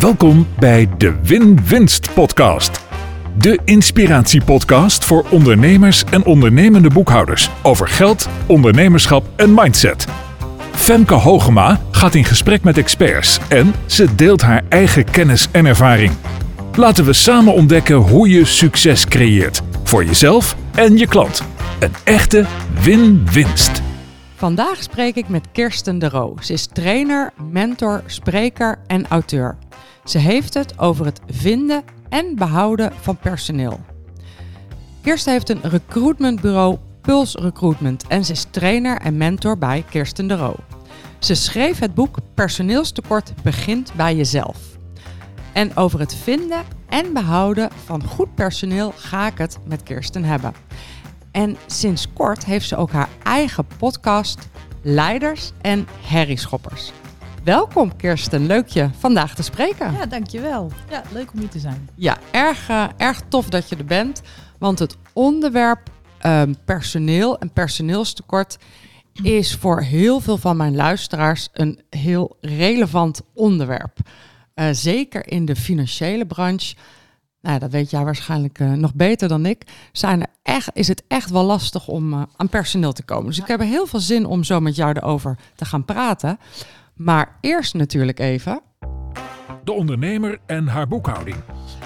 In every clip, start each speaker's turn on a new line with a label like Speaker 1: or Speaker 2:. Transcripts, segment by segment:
Speaker 1: Welkom bij de Win-Winst podcast. De inspiratiepodcast voor ondernemers en ondernemende boekhouders over geld, ondernemerschap en mindset. Femke Hogema gaat in gesprek met experts en ze deelt haar eigen kennis en ervaring. Laten we samen ontdekken hoe je succes creëert voor jezelf en je klant. Een echte win-winst.
Speaker 2: Vandaag spreek ik met Kirsten de Roo. Ze is trainer, mentor, spreker en auteur. Ze heeft het over het vinden en behouden van personeel. Kirsten heeft een recruitmentbureau Puls Recruitment en ze is trainer en mentor bij Kirsten de Roo. Ze schreef het boek Personeelstekort begint bij jezelf. En over het vinden en behouden van goed personeel ga ik het met Kirsten hebben. En sinds kort heeft ze ook haar eigen podcast, Leiders en Herrieschoppers. Welkom Kirsten, leuk je vandaag te spreken.
Speaker 3: Ja, dankjewel. Ja, leuk om hier te zijn.
Speaker 2: Ja, erg tof dat je er bent. Want het onderwerp personeel en personeelstekort is voor heel veel van mijn luisteraars een heel relevant onderwerp. Zeker in de financiële branche. Nou, dat weet jij waarschijnlijk nog beter dan ik. Is het echt wel lastig om aan personeel te komen. Dus ik heb er heel veel zin om zo met jou erover te gaan praten. Maar eerst natuurlijk even
Speaker 1: De ondernemer en haar boekhouding.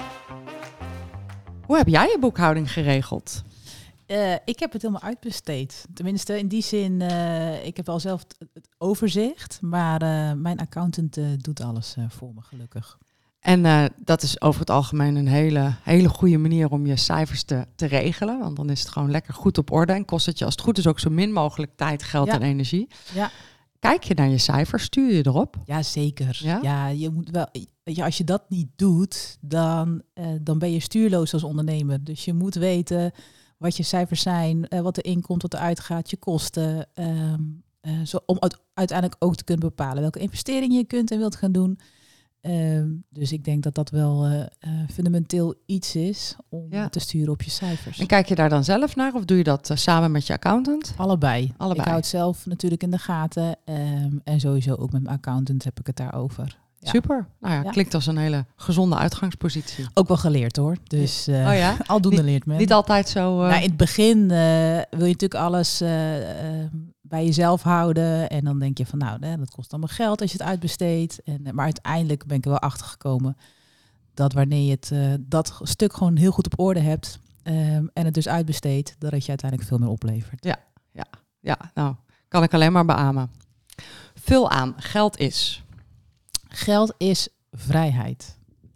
Speaker 2: Hoe heb jij je boekhouding geregeld?
Speaker 3: Ik heb het helemaal uitbesteed. Tenminste, in die zin, ik heb wel zelf het overzicht. Maar mijn accountant doet alles voor me, gelukkig.
Speaker 2: En dat is over het algemeen een hele goede manier om je cijfers te regelen. Want dan is het gewoon lekker goed op orde. En kost het je als het goed is ook zo min mogelijk tijd, geld en energie.
Speaker 3: Ja.
Speaker 2: Kijk je naar je cijfers, stuur je erop?
Speaker 3: Ja, zeker.
Speaker 2: Ja?
Speaker 3: Ja, je moet wel. Als je dat niet doet, dan ben je stuurloos als ondernemer. Dus je moet weten wat je cijfers zijn, wat er inkomt, wat er uitgaat, je kosten. Om uiteindelijk ook te kunnen bepalen welke investeringen je kunt en wilt gaan doen. Dus ik denk dat dat wel fundamenteel iets is om te sturen op je cijfers.
Speaker 2: En kijk je daar dan zelf naar of doe je dat samen met je accountant?
Speaker 3: Allebei. Ik hou het zelf natuurlijk in de gaten. En sowieso ook met mijn accountant heb ik het daarover. Ja.
Speaker 2: Super. Nou ja, klinkt als een hele gezonde uitgangspositie.
Speaker 3: Ook wel geleerd hoor. Dus aldoende leert men.
Speaker 2: Niet altijd zo...
Speaker 3: Nou, in het begin wil je natuurlijk alles bij jezelf houden. En dan denk je van dat kost allemaal geld als je het uitbesteedt. Maar uiteindelijk ben ik er wel achter gekomen dat wanneer je dat stuk gewoon heel goed op orde hebt en het dus uitbesteedt, dat het je uiteindelijk veel meer oplevert.
Speaker 2: Ja, nou, kan ik alleen maar beamen. Vul aan, geld is...
Speaker 3: Geld is vrijheid.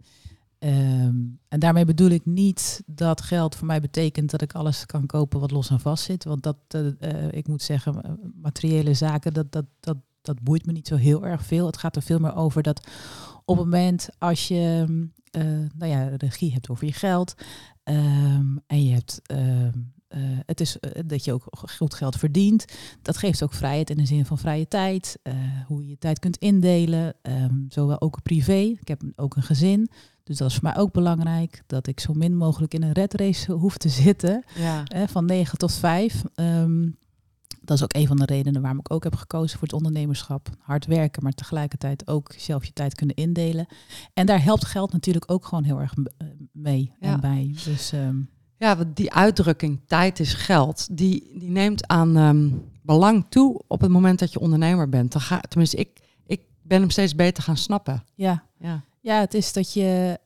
Speaker 3: En daarmee bedoel ik niet dat geld voor mij betekent dat ik alles kan kopen wat los en vast zit. Want ik moet zeggen, materiële zaken, dat boeit me niet zo heel erg veel. Het gaat er veel meer over dat op het moment als je regie hebt over je geld en je hebt... het is dat je ook goed geld verdient. Dat geeft ook vrijheid in de zin van vrije tijd. Hoe je je tijd kunt indelen. Zowel ook privé. Ik heb ook een gezin. Dus dat is voor mij ook belangrijk. Dat ik zo min mogelijk in een red race hoef te zitten. Ja. Van 9 tot 5. Dat is ook een van de redenen waarom ik ook heb gekozen voor het ondernemerschap. Hard werken, maar tegelijkertijd ook zelf je tijd kunnen indelen. En daar helpt geld natuurlijk ook gewoon heel erg mee en bij. Dus...
Speaker 2: Ja, want die uitdrukking, tijd is geld, die neemt aan belang toe op het moment dat je ondernemer bent. Tenminste, ik ben hem steeds beter gaan snappen.
Speaker 3: Ja, het is dat je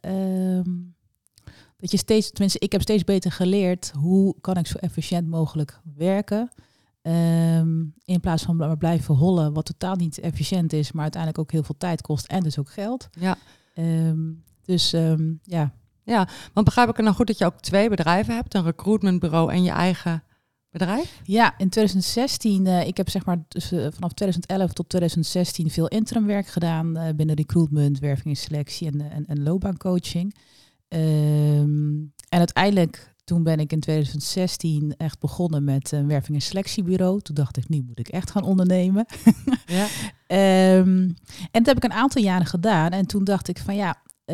Speaker 3: steeds, tenminste, ik heb steeds beter geleerd hoe kan ik zo efficiënt mogelijk werken. In plaats van maar blijven hollen, wat totaal niet efficiënt is, maar uiteindelijk ook heel veel tijd kost en dus ook geld.
Speaker 2: Ja.
Speaker 3: Ja.
Speaker 2: Ja, want begrijp ik er nou goed dat je ook 2 bedrijven hebt, een recruitmentbureau en je eigen bedrijf? Ja,
Speaker 3: in 2016, ik heb zeg maar vanaf 2011 tot 2016 veel interimwerk gedaan binnen recruitment, werving en selectie en loopbaancoaching. En uiteindelijk, toen ben ik in 2016 echt begonnen met een werving en selectiebureau. Toen dacht ik, nu moet ik echt gaan ondernemen. Ja. En dat heb ik een aantal jaren gedaan en toen dacht ik van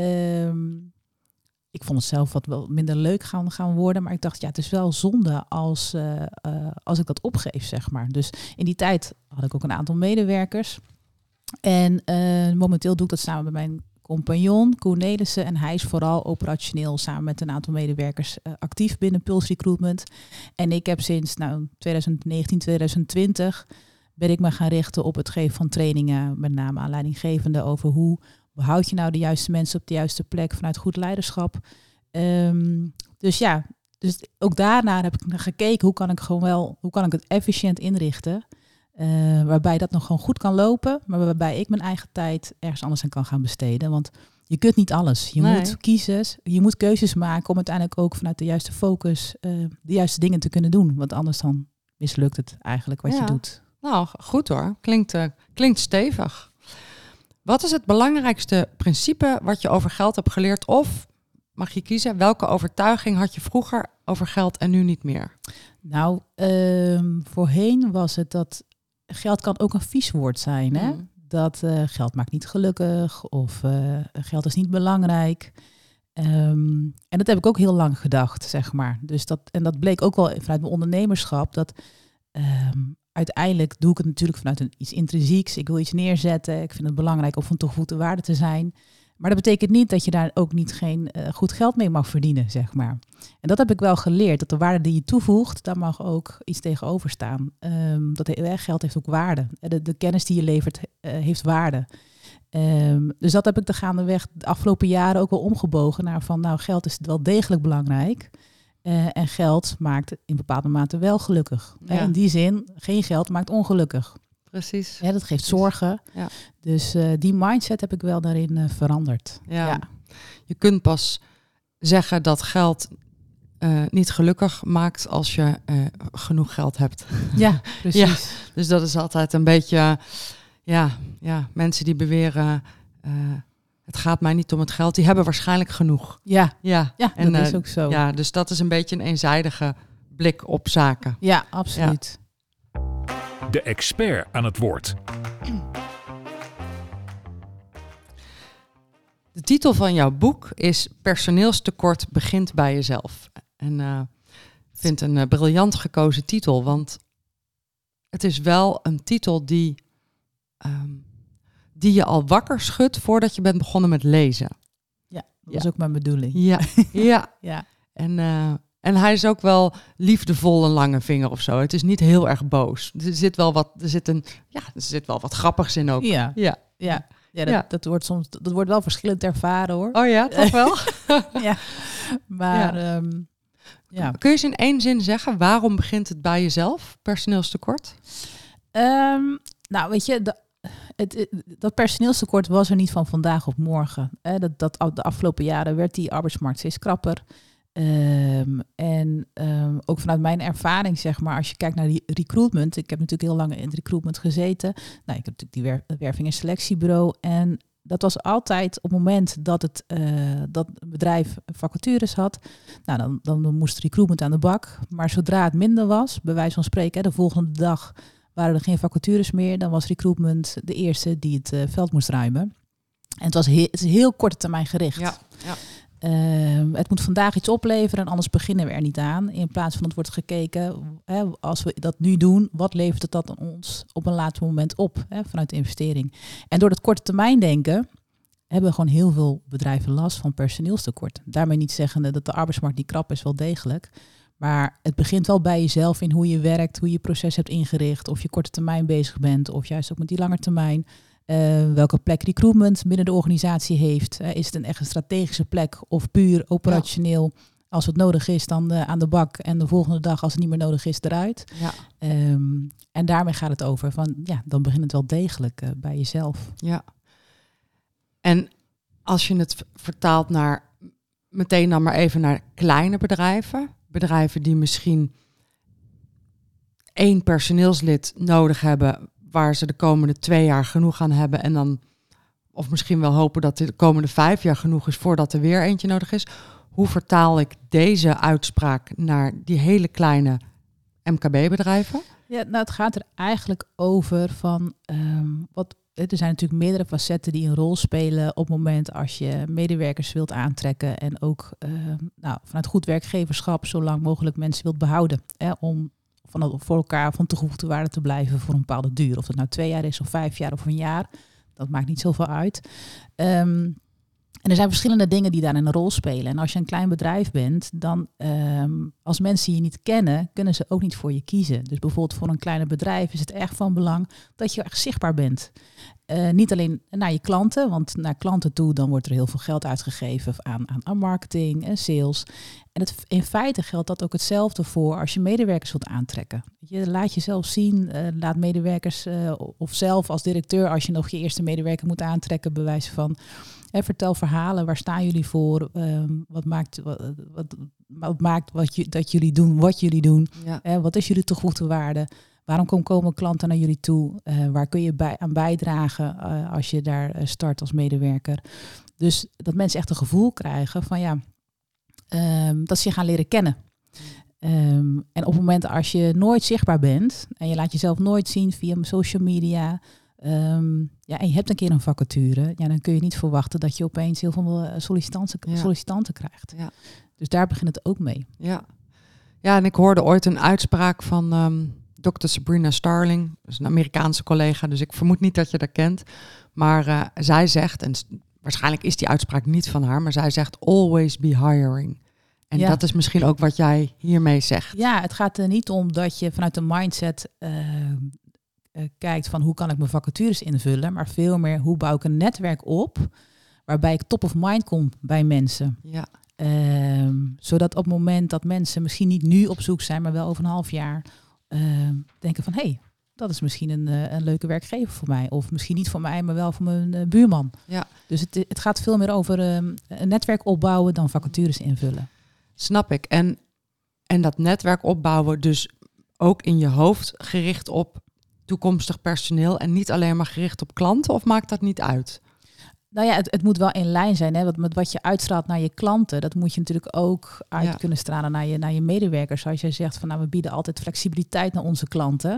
Speaker 3: ik vond het zelf wat wel minder leuk gaan worden. Maar ik dacht, het is wel zonde als ik dat opgeef, zeg maar. Dus in die tijd had ik ook een aantal medewerkers. En momenteel doe ik dat samen met mijn compagnon, Koen Nelissen. En hij is vooral operationeel samen met een aantal medewerkers actief binnen Pulse Recruitment. En ik heb sinds 2019, 2020 ben ik me gaan richten op het geven van trainingen, met name aan leidinggevenden, over hoe behoud je nou de juiste mensen op de juiste plek vanuit goed leiderschap. Dus ook daarna heb ik gekeken hoe kan ik het efficiënt inrichten. Waarbij dat nog gewoon goed kan lopen, maar waarbij ik mijn eigen tijd ergens anders aan kan gaan besteden. Want je kunt niet alles. Je moet keuzes maken om uiteindelijk ook vanuit de juiste focus de juiste dingen te kunnen doen. Want anders dan mislukt het eigenlijk wat je doet.
Speaker 2: Nou, goed hoor. Klinkt stevig. Wat is het belangrijkste principe wat je over geld hebt geleerd? Of mag je kiezen, welke overtuiging had je vroeger over geld en nu niet meer?
Speaker 3: Nou, voorheen was het dat geld kan ook een vies woord zijn. Hè? Dat geld maakt niet gelukkig of geld is niet belangrijk. En dat heb ik ook heel lang gedacht, zeg maar. Dus dat bleek ook wel vanuit mijn ondernemerschap. Dat uiteindelijk doe ik het natuurlijk vanuit iets intrinsieks. Ik wil iets neerzetten. Ik vind het belangrijk om van toegevoegde waarde te zijn. Maar dat betekent niet dat je daar ook geen goed geld mee mag verdienen, zeg maar. En dat heb ik wel geleerd. Dat de waarde die je toevoegt, daar mag ook iets tegenover staan. Geld heeft ook waarde. De kennis die je levert heeft waarde. Dus dat heb ik gaandeweg de afgelopen jaren ook wel omgebogen naar van, geld is wel degelijk belangrijk. En geld maakt in bepaalde mate wel gelukkig. Ja. In die zin, geen geld maakt ongelukkig.
Speaker 2: Precies.
Speaker 3: Ja, dat geeft zorgen. Ja. Dus die mindset heb ik wel daarin veranderd.
Speaker 2: Ja. Je kunt pas zeggen dat geld niet gelukkig maakt als je genoeg geld hebt.
Speaker 3: Ja, precies. Ja,
Speaker 2: dus dat is altijd een beetje... mensen die beweren... het gaat mij niet om het geld. Die hebben waarschijnlijk genoeg.
Speaker 3: Ja, en, dat is ook zo.
Speaker 2: Ja, dus dat is een beetje een eenzijdige blik op zaken.
Speaker 3: Ja, absoluut.
Speaker 1: Ja. De expert aan het woord.
Speaker 2: De titel van jouw boek is Personeelstekort begint bij jezelf. En ik vind een briljant gekozen titel, want het is wel een titel die je al wakker schudt voordat je bent begonnen met lezen.
Speaker 3: Ja, dat is ook mijn bedoeling.
Speaker 2: Ja. En hij is ook wel liefdevol, een lange vinger of zo. Het is niet heel erg boos. Er zit wel wat grappigs in ook.
Speaker 3: Dat wordt wel verschillend ervaren, hoor.
Speaker 2: Oh ja, toch wel?
Speaker 3: Ja. Maar
Speaker 2: kun je eens in één zin zeggen, waarom begint het bij jezelf, personeelstekort?
Speaker 3: Weet je, dat personeelstekort was er niet van vandaag op morgen. De afgelopen jaren werd die arbeidsmarkt steeds krapper. Ook vanuit mijn ervaring, zeg maar, als je kijkt naar die recruitment. Ik heb natuurlijk heel lang in het recruitment gezeten. Ik heb natuurlijk die werving- en selectiebureau. En dat was altijd op het moment dat dat een bedrijf vacatures had. Dan moest recruitment aan de bak. Maar zodra het minder was, bij wijze van spreken, de volgende dag waren er geen vacatures meer. Dan was recruitment de eerste die het veld moest ruimen. En het is heel korte termijn gericht.
Speaker 2: Ja.
Speaker 3: Het moet vandaag iets opleveren en anders beginnen we er niet aan. In plaats van het wordt gekeken, als we dat nu doen, wat levert het dat aan ons op een later moment op, vanuit de investering. En door dat korte termijn denken hebben gewoon heel veel bedrijven last van personeelstekort. Daarmee niet zeggende dat de arbeidsmarkt niet krap is, wel degelijk. Maar het begint wel bij jezelf in hoe je werkt, hoe je proces hebt ingericht, of je korte termijn bezig bent, of juist ook met die lange termijn. Welke plek recruitment binnen de organisatie heeft. Is het een echt een strategische plek of puur operationeel? Ja. Als het nodig is, dan aan de bak. En de volgende dag, als het niet meer nodig is, eruit.
Speaker 2: Ja.
Speaker 3: En daarmee gaat het over van, dan begint het wel degelijk bij jezelf.
Speaker 2: Ja. En als je het vertaalt meteen dan maar even naar kleine bedrijven. Bedrijven die misschien 1 personeelslid nodig hebben, waar ze de komende 2 jaar genoeg aan hebben en dan, of misschien wel hopen dat de komende 5 jaar genoeg is voordat er weer eentje nodig is. Hoe vertaal ik deze uitspraak naar die hele kleine MKB-bedrijven?
Speaker 3: Ja, het gaat er eigenlijk over van er zijn natuurlijk meerdere facetten die een rol spelen op het moment als je medewerkers wilt aantrekken en ook vanuit goed werkgeverschap zo lang mogelijk mensen wilt behouden. Om voor elkaar van toegevoegde waarde te blijven voor een bepaalde duur. Of het nou 2 jaar is of 5 jaar of een jaar. Dat maakt niet zoveel uit. En er zijn verschillende dingen die daarin een rol spelen. En als je een klein bedrijf bent, dan als mensen je niet kennen, kunnen ze ook niet voor je kiezen. Dus bijvoorbeeld voor een kleiner bedrijf is het erg van belang dat je erg zichtbaar bent. Niet alleen naar je klanten, want naar klanten toe dan wordt er heel veel geld uitgegeven aan marketing en sales. En in feite geldt dat ook hetzelfde voor als je medewerkers wilt aantrekken. Je laat jezelf zien, laat medewerkers of zelf als directeur, als je nog je eerste medewerker moet aantrekken, bewijzen van vertel verhalen, waar staan jullie voor, wat maakt dat jullie doen wat jullie doen, wat is jullie toegevoegde waarde. Waarom komen klanten naar jullie toe? Waar kun je aan bijdragen als je daar start als medewerker? Dus dat mensen echt een gevoel krijgen van dat ze je gaan leren kennen. En op het moment als je nooit zichtbaar bent en je laat jezelf nooit zien via social media, en je hebt een keer een vacature, dan kun je niet verwachten dat je opeens heel veel sollicitanten krijgt. Ja. Dus daar begint het ook mee.
Speaker 2: Ja, en ik hoorde ooit een uitspraak van Dr. Sabrina Starling, dat is een Amerikaanse collega, dus ik vermoed niet dat je dat kent. Maar zij zegt, en waarschijnlijk is die uitspraak niet van haar, maar zij zegt always be hiring. En dat is misschien ook wat jij hiermee zegt.
Speaker 3: Ja, het gaat er niet om dat je vanuit de mindset kijkt van hoe kan ik mijn vacatures invullen, maar veel meer hoe bouw ik een netwerk op waarbij ik top of mind kom bij mensen. Ja. Zodat op het moment dat mensen misschien niet nu op zoek zijn, maar wel over een half jaar denken van hey, dat is misschien een leuke werkgever voor mij. Of misschien niet voor mij, maar wel voor mijn buurman. Ja. Dus het gaat veel meer over een netwerk opbouwen dan vacatures invullen.
Speaker 2: Snap ik. En dat netwerk opbouwen dus ook in je hoofd gericht op toekomstig personeel en niet alleen maar gericht op klanten, of maakt dat niet uit?
Speaker 3: Nou ja, het moet wel in lijn zijn. Hè? Met wat je uitstraalt naar je klanten, dat moet je natuurlijk ook uit kunnen stralen naar je medewerkers. Als jij zegt van we bieden altijd flexibiliteit naar onze klanten.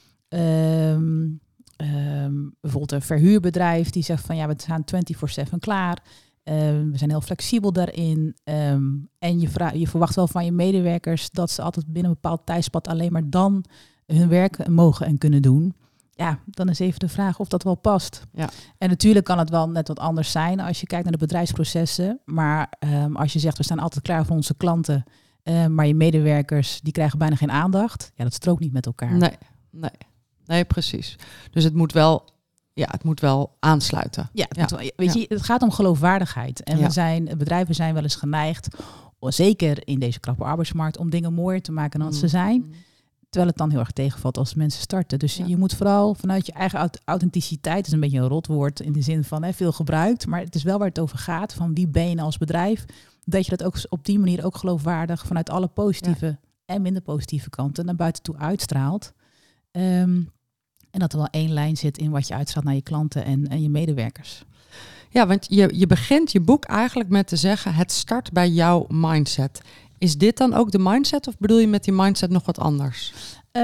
Speaker 3: Bijvoorbeeld een verhuurbedrijf die zegt van we staan 24/7 klaar. We zijn heel flexibel daarin. En je verwacht wel van je medewerkers dat ze altijd binnen een bepaald tijdspad alleen maar dan hun werk mogen en kunnen doen. Ja, dan is even de vraag of dat wel past. Ja. En natuurlijk kan het wel net wat anders zijn als je kijkt naar de bedrijfsprocessen. Maar als je zegt we staan altijd klaar voor onze klanten, maar je medewerkers die krijgen bijna geen aandacht. Ja, dat strookt niet met elkaar.
Speaker 2: Nee, precies. Dus het moet wel aansluiten.
Speaker 3: Ja, het gaat om geloofwaardigheid. En bedrijven zijn wel eens geneigd, zeker in deze krappe arbeidsmarkt, om dingen mooier te maken dan ze zijn. Terwijl het dan heel erg tegenvalt als mensen starten. Dus je moet vooral vanuit je eigen authenticiteit, het is een beetje een rotwoord in de zin van veel gebruikt, maar het is wel waar het over gaat, van wie ben je als bedrijf, dat je dat ook op die manier ook geloofwaardig vanuit alle positieve en minder positieve kanten naar buiten toe uitstraalt. En dat er wel één lijn zit in wat je uitstraalt naar je klanten en je medewerkers.
Speaker 2: Ja, want je begint je boek eigenlijk met te zeggen, het start bij jouw mindset. Is dit dan ook de mindset of bedoel je met die mindset nog wat anders?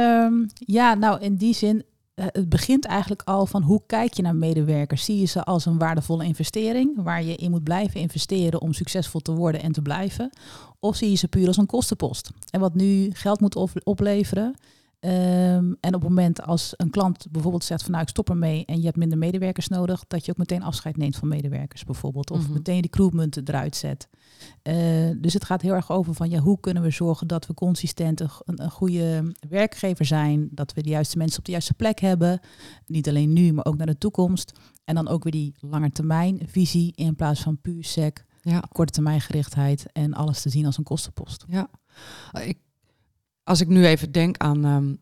Speaker 3: In die zin, het begint eigenlijk al van hoe kijk je naar medewerkers? Zie je ze als een waardevolle investering waar je in moet blijven investeren om succesvol te worden en te blijven? Of zie je ze puur als een kostenpost? En wat nu geld moet opleveren. En op het moment als een klant bijvoorbeeld zegt van ik stop ermee en je hebt minder medewerkers nodig, dat je ook meteen afscheid neemt van medewerkers bijvoorbeeld. Of meteen die recruitment eruit zet. Dus het gaat heel erg over van hoe kunnen we zorgen dat we consistent een goede werkgever zijn. Dat we de juiste mensen op de juiste plek hebben. Niet alleen nu, maar ook naar de toekomst. En dan ook weer die langetermijnvisie in plaats van puur sec, korte termijn gerichtheid en alles te zien als een kostenpost.
Speaker 2: Ja, als ik nu even denk aan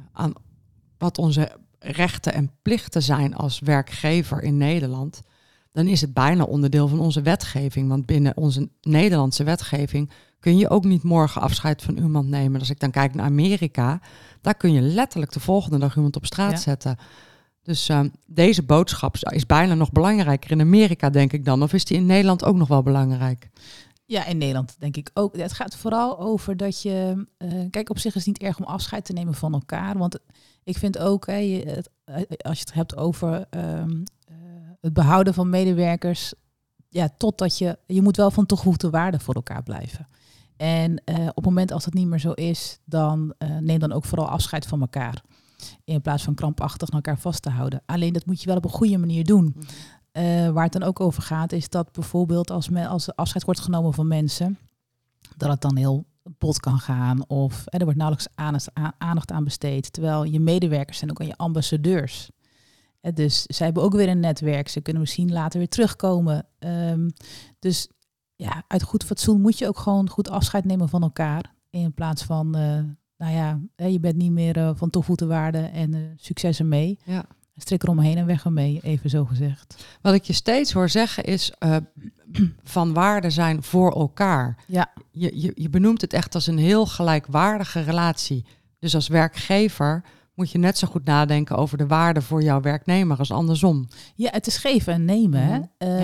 Speaker 2: wat onze rechten en plichten zijn als werkgever in Nederland, dan is het bijna onderdeel van onze wetgeving. Want binnen onze Nederlandse wetgeving kun je ook niet morgen afscheid van iemand nemen. Als ik dan kijk naar Amerika, daar kun je letterlijk de volgende dag iemand op straat zetten. Dus deze boodschap is bijna nog belangrijker in Amerika, denk ik dan. Of is die in Nederland ook nog wel belangrijk?
Speaker 3: Ja, in Nederland denk ik ook. Het gaat vooral over dat je... kijk, op zich is het niet erg om afscheid te nemen van elkaar. Want ik vind ook, als je het hebt over het behouden van medewerkers, totdat je moet wel van toegevoegde waarde voor elkaar blijven. En op het moment als dat niet meer zo is, dan neem dan ook vooral afscheid van elkaar. In plaats van krampachtig naar elkaar vast te houden. Alleen dat moet je wel op een goede manier doen. waar het dan ook over gaat, is dat bijvoorbeeld als afscheid wordt genomen van mensen, dat het dan heel bot kan gaan of er wordt nauwelijks aandacht aan besteed. Terwijl je medewerkers zijn ook aan je ambassadeurs. Dus zij hebben ook weer een netwerk. Ze kunnen misschien later weer terugkomen. Dus ja, uit goed fatsoen moet je ook gewoon goed afscheid nemen van elkaar. In plaats van, je bent niet meer van toegevoegde waarde en succes ermee. Ja. Strik eromheen en weg ermee, even zo gezegd.
Speaker 2: Wat ik je steeds hoor zeggen is van waarde zijn voor elkaar.
Speaker 3: Ja.
Speaker 2: Je benoemt het echt als een heel gelijkwaardige relatie. Dus als werkgever moet je net zo goed nadenken over de waarde voor jouw werknemer als andersom.
Speaker 3: Ja, het is geven en nemen. Hè?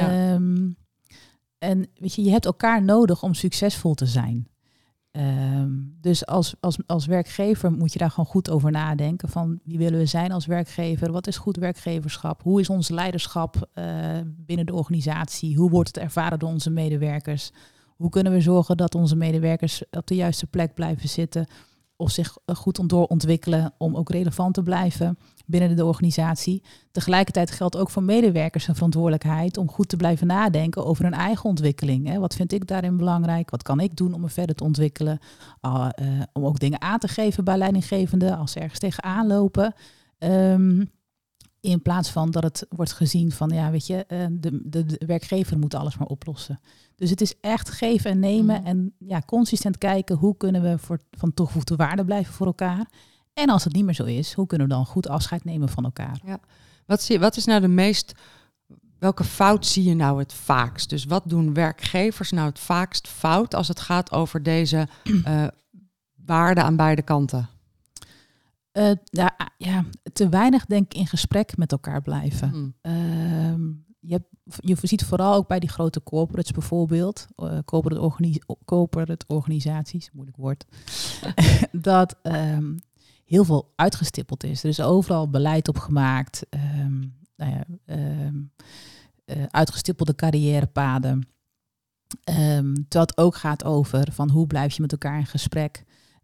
Speaker 3: En weet je hebt elkaar nodig om succesvol te zijn. Dus als werkgever moet je daar gewoon goed over nadenken. Van wie willen we zijn als werkgever? Wat is goed werkgeverschap? Hoe is ons leiderschap binnen de organisatie? Hoe wordt het ervaren door onze medewerkers? Hoe kunnen we zorgen dat onze medewerkers op de juiste plek blijven zitten? Of zich goed doorontwikkelen om ook relevant te blijven binnen de organisatie. Tegelijkertijd geldt ook voor medewerkers een verantwoordelijkheid om goed te blijven nadenken over hun eigen ontwikkeling. Hè. Wat vind ik daarin belangrijk? Wat kan ik doen om me verder te ontwikkelen? Om ook dingen aan te geven bij leidinggevenden als ze ergens tegenaan lopen. In plaats van dat het wordt gezien van, de werkgever moet alles maar oplossen. Dus het is echt geven en nemen en consistent kijken hoe kunnen we van toegevoegde waarde blijven voor elkaar. En als het niet meer zo is, hoe kunnen we dan goed afscheid nemen van elkaar?
Speaker 2: Ja. Wat is nou welke fout zie je nou het vaakst? Dus wat doen werkgevers nou het vaakst fout als het gaat over deze waarden aan beide kanten?
Speaker 3: Te weinig denk ik in gesprek met elkaar blijven. Je ziet vooral ook bij die grote corporates bijvoorbeeld, corporate organisaties, moeilijk woord, dat heel veel uitgestippeld is. Er is overal beleid op gemaakt, uitgestippelde carrièrepaden. Terwijl het ook gaat over van hoe blijf je met elkaar in gesprek.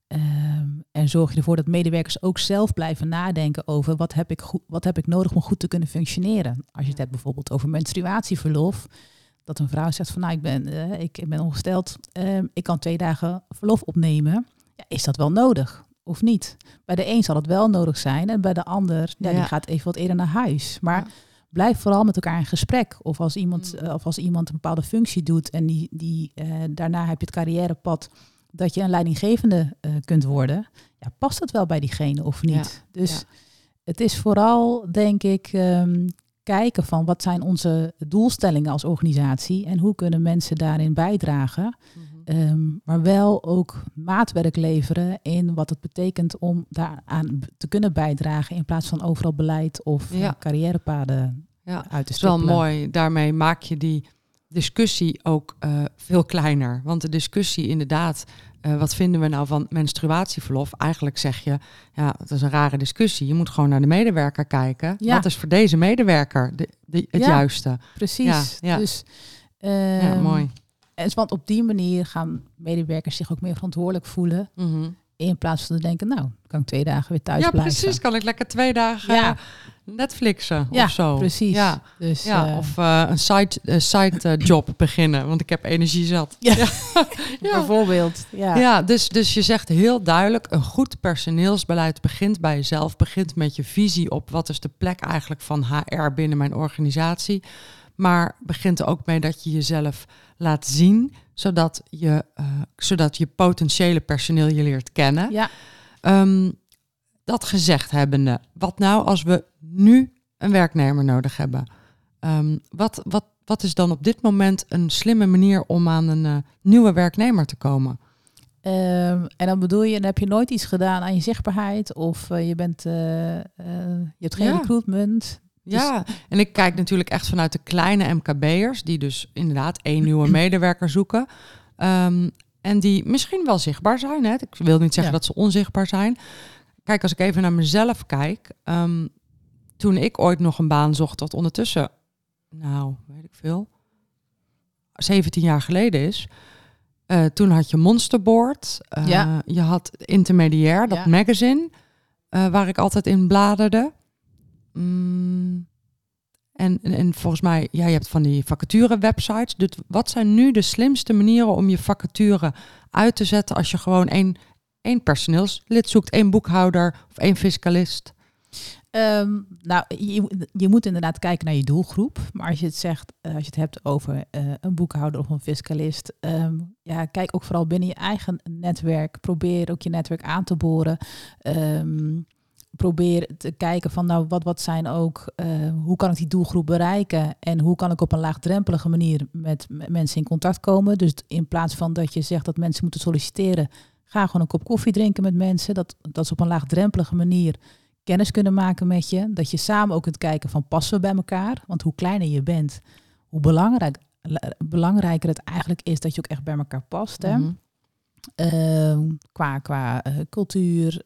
Speaker 3: En zorg je ervoor dat medewerkers ook zelf blijven nadenken over wat heb ik nodig om goed te kunnen functioneren. Als je het hebt bijvoorbeeld over menstruatieverlof. Dat een vrouw zegt van ik ben ongesteld, ik kan 2 dagen verlof opnemen. Ja, is dat wel nodig of niet? Bij de een zal het wel nodig zijn en bij de ander die gaat even wat eerder naar huis. Maar blijf vooral met elkaar in gesprek. Of als iemand een bepaalde functie doet en daarna heb je het carrièrepad dat je een leidinggevende kunt worden. Ja, past het wel bij diegene of niet? Dus het is vooral, denk ik, kijken van wat zijn onze doelstellingen als organisatie en hoe kunnen mensen daarin bijdragen. Maar wel ook maatwerk leveren in wat het betekent om daaraan te kunnen bijdragen in plaats van overal beleid of carrièrepaden uit te stippelen.
Speaker 2: Dat is wel mooi. Daarmee maak je die discussie ook veel kleiner. Want de discussie inderdaad, wat vinden we nou van menstruatieverlof? Eigenlijk zeg je, het is een rare discussie. Je moet gewoon naar de medewerker kijken. Ja. Wat is voor deze medewerker het juiste?
Speaker 3: Precies. Ja. Dus,
Speaker 2: mooi.
Speaker 3: Want op die manier gaan medewerkers zich ook meer verantwoordelijk voelen. In plaats van te denken, kan ik 2 dagen weer thuis blijven.
Speaker 2: Ja, precies. Kan ik lekker 2 dagen Netflixen of zo.
Speaker 3: Precies.
Speaker 2: Ja,
Speaker 3: dus,
Speaker 2: of een side job beginnen, want ik heb energie zat.
Speaker 3: Bijvoorbeeld.
Speaker 2: Dus je zegt heel duidelijk, een goed personeelsbeleid begint bij jezelf. Begint met je visie op wat is de plek eigenlijk van HR binnen mijn organisatie. Maar begint er ook mee dat je jezelf laat zien, zodat je potentiële personeel je leert kennen.
Speaker 3: Ja.
Speaker 2: Dat gezegd hebbende, wat nou als we nu een werknemer nodig hebben? Wat is dan op dit moment een slimme manier om aan een nieuwe werknemer te komen?
Speaker 3: En dan bedoel je, dan heb je nooit iets gedaan aan je zichtbaarheid of je hebt geen recruitment.
Speaker 2: Ja, en ik kijk natuurlijk echt vanuit de kleine MKB'ers die dus inderdaad 1 nieuwe medewerker zoeken. En die misschien wel zichtbaar zijn. Hè? Ik wil niet zeggen dat ze onzichtbaar zijn. Kijk, als ik even naar mezelf kijk. Toen ik ooit nog een baan zocht, wat ondertussen, weet ik veel, 17 jaar geleden is. Toen had je Monsterboard. Je had Intermediair, dat magazine, waar ik altijd in bladerde. En volgens mij, je hebt van die vacature-websites. Dus wat zijn nu de slimste manieren om je vacature uit te zetten als je gewoon één personeelslid zoekt, 1 boekhouder of 1 fiscalist?
Speaker 3: Je moet inderdaad kijken naar je doelgroep. Maar als je het hebt over een boekhouder of een fiscalist, kijk ook vooral binnen je eigen netwerk. Probeer ook je netwerk aan te boren. Probeer te kijken van wat zijn ook, hoe kan ik die doelgroep bereiken en hoe kan ik op een laagdrempelige manier met mensen in contact komen. Dus in plaats van dat je zegt dat mensen moeten solliciteren, ga gewoon een kop koffie drinken met mensen. Dat ze op een laagdrempelige manier kennis kunnen maken met je. Dat je samen ook kunt kijken van passen we bij elkaar. Want hoe kleiner je bent, hoe belangrijker het eigenlijk is dat je ook echt bij elkaar past. Hè? Mm-hmm. Qua cultuur,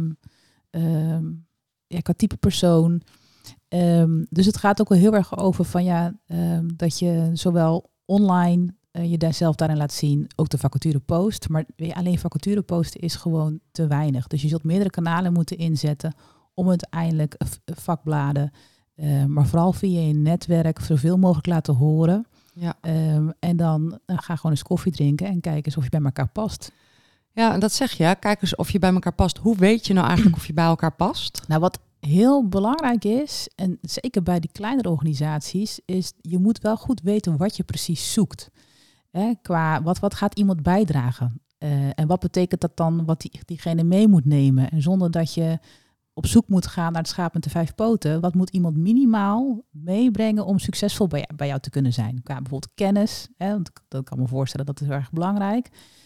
Speaker 3: qua type persoon. Dus het gaat ook wel heel erg over van dat je zowel online je daar zelf daarin laat zien, ook de vacature post. Maar alleen vacature posten is gewoon te weinig. Dus je zult meerdere kanalen moeten inzetten om uiteindelijk vakbladen, maar vooral via je netwerk zoveel mogelijk laten horen. Ja. En dan ga gewoon eens koffie drinken en kijk eens of je bij elkaar past.
Speaker 2: Ja, en dat zeg je. Kijk eens of je bij elkaar past. Hoe weet je nou eigenlijk of je bij elkaar past?
Speaker 3: Nou, wat heel belangrijk is, en zeker bij die kleinere organisaties, is je moet wel goed weten wat je precies zoekt. Qua wat gaat iemand bijdragen? En wat betekent dat dan wat diegene mee moet nemen? En zonder dat je op zoek moet gaan naar het schaap met de 5 poten. Wat moet iemand minimaal meebrengen om succesvol bij jou te kunnen zijn? Qua bijvoorbeeld kennis. Want dat kan me voorstellen, dat is heel erg belangrijk.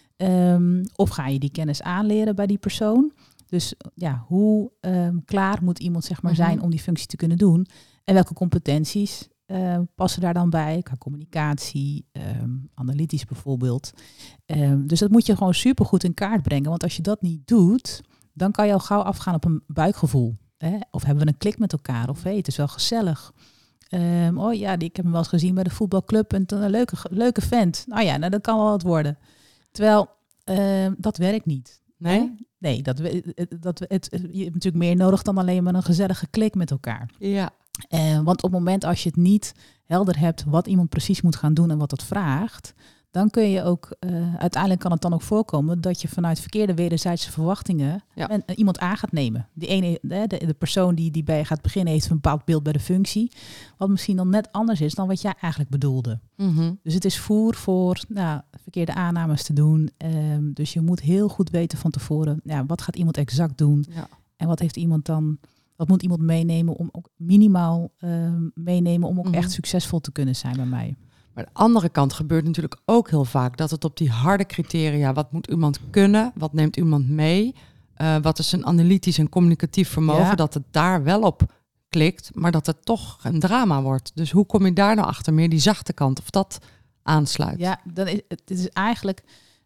Speaker 3: Of ga je die kennis aanleren bij die persoon? Dus hoe klaar moet iemand zeg maar zijn om die functie te kunnen doen? En welke competenties passen daar dan bij? Qua communicatie, analytisch bijvoorbeeld. Dus dat moet je gewoon supergoed in kaart brengen. Want als je dat niet doet, dan kan je al gauw afgaan op een buikgevoel. Of hebben we een klik met elkaar? Of het is wel gezellig. Ik heb hem wel eens gezien bij de voetbalclub. En een leuke vent. Dat kan wel wat worden. Terwijl, dat werkt niet.
Speaker 2: Nee?
Speaker 3: Nee, je hebt natuurlijk meer nodig dan alleen maar een gezellige klik met elkaar.
Speaker 2: Ja.
Speaker 3: Want op het moment als je het niet helder hebt wat iemand precies moet gaan doen en wat het vraagt, dan kun je ook, uiteindelijk kan het dan ook voorkomen dat je vanuit verkeerde wederzijdse verwachtingen iemand aan gaat nemen. Die ene, de persoon die bij je gaat beginnen heeft een bepaald beeld bij de functie, wat misschien dan net anders is dan wat jij eigenlijk bedoelde. Mm-hmm. Dus het is voer voor verkeerde aannames te doen. Dus je moet heel goed weten van tevoren, wat gaat iemand exact doen? Ja. En wat heeft iemand dan, wat moet iemand meenemen om ook minimaal meenemen om ook echt succesvol te kunnen zijn bij mij?
Speaker 2: Maar aan de andere kant gebeurt natuurlijk ook heel vaak dat het op die harde criteria, wat moet iemand kunnen, wat neemt iemand mee, wat is een analytisch en communicatief vermogen, dat het daar wel op klikt, maar dat het toch een drama wordt. Dus hoe kom je daar nou achter, meer die zachte kant, of dat aansluit?
Speaker 3: Ja, het is eigenlijk,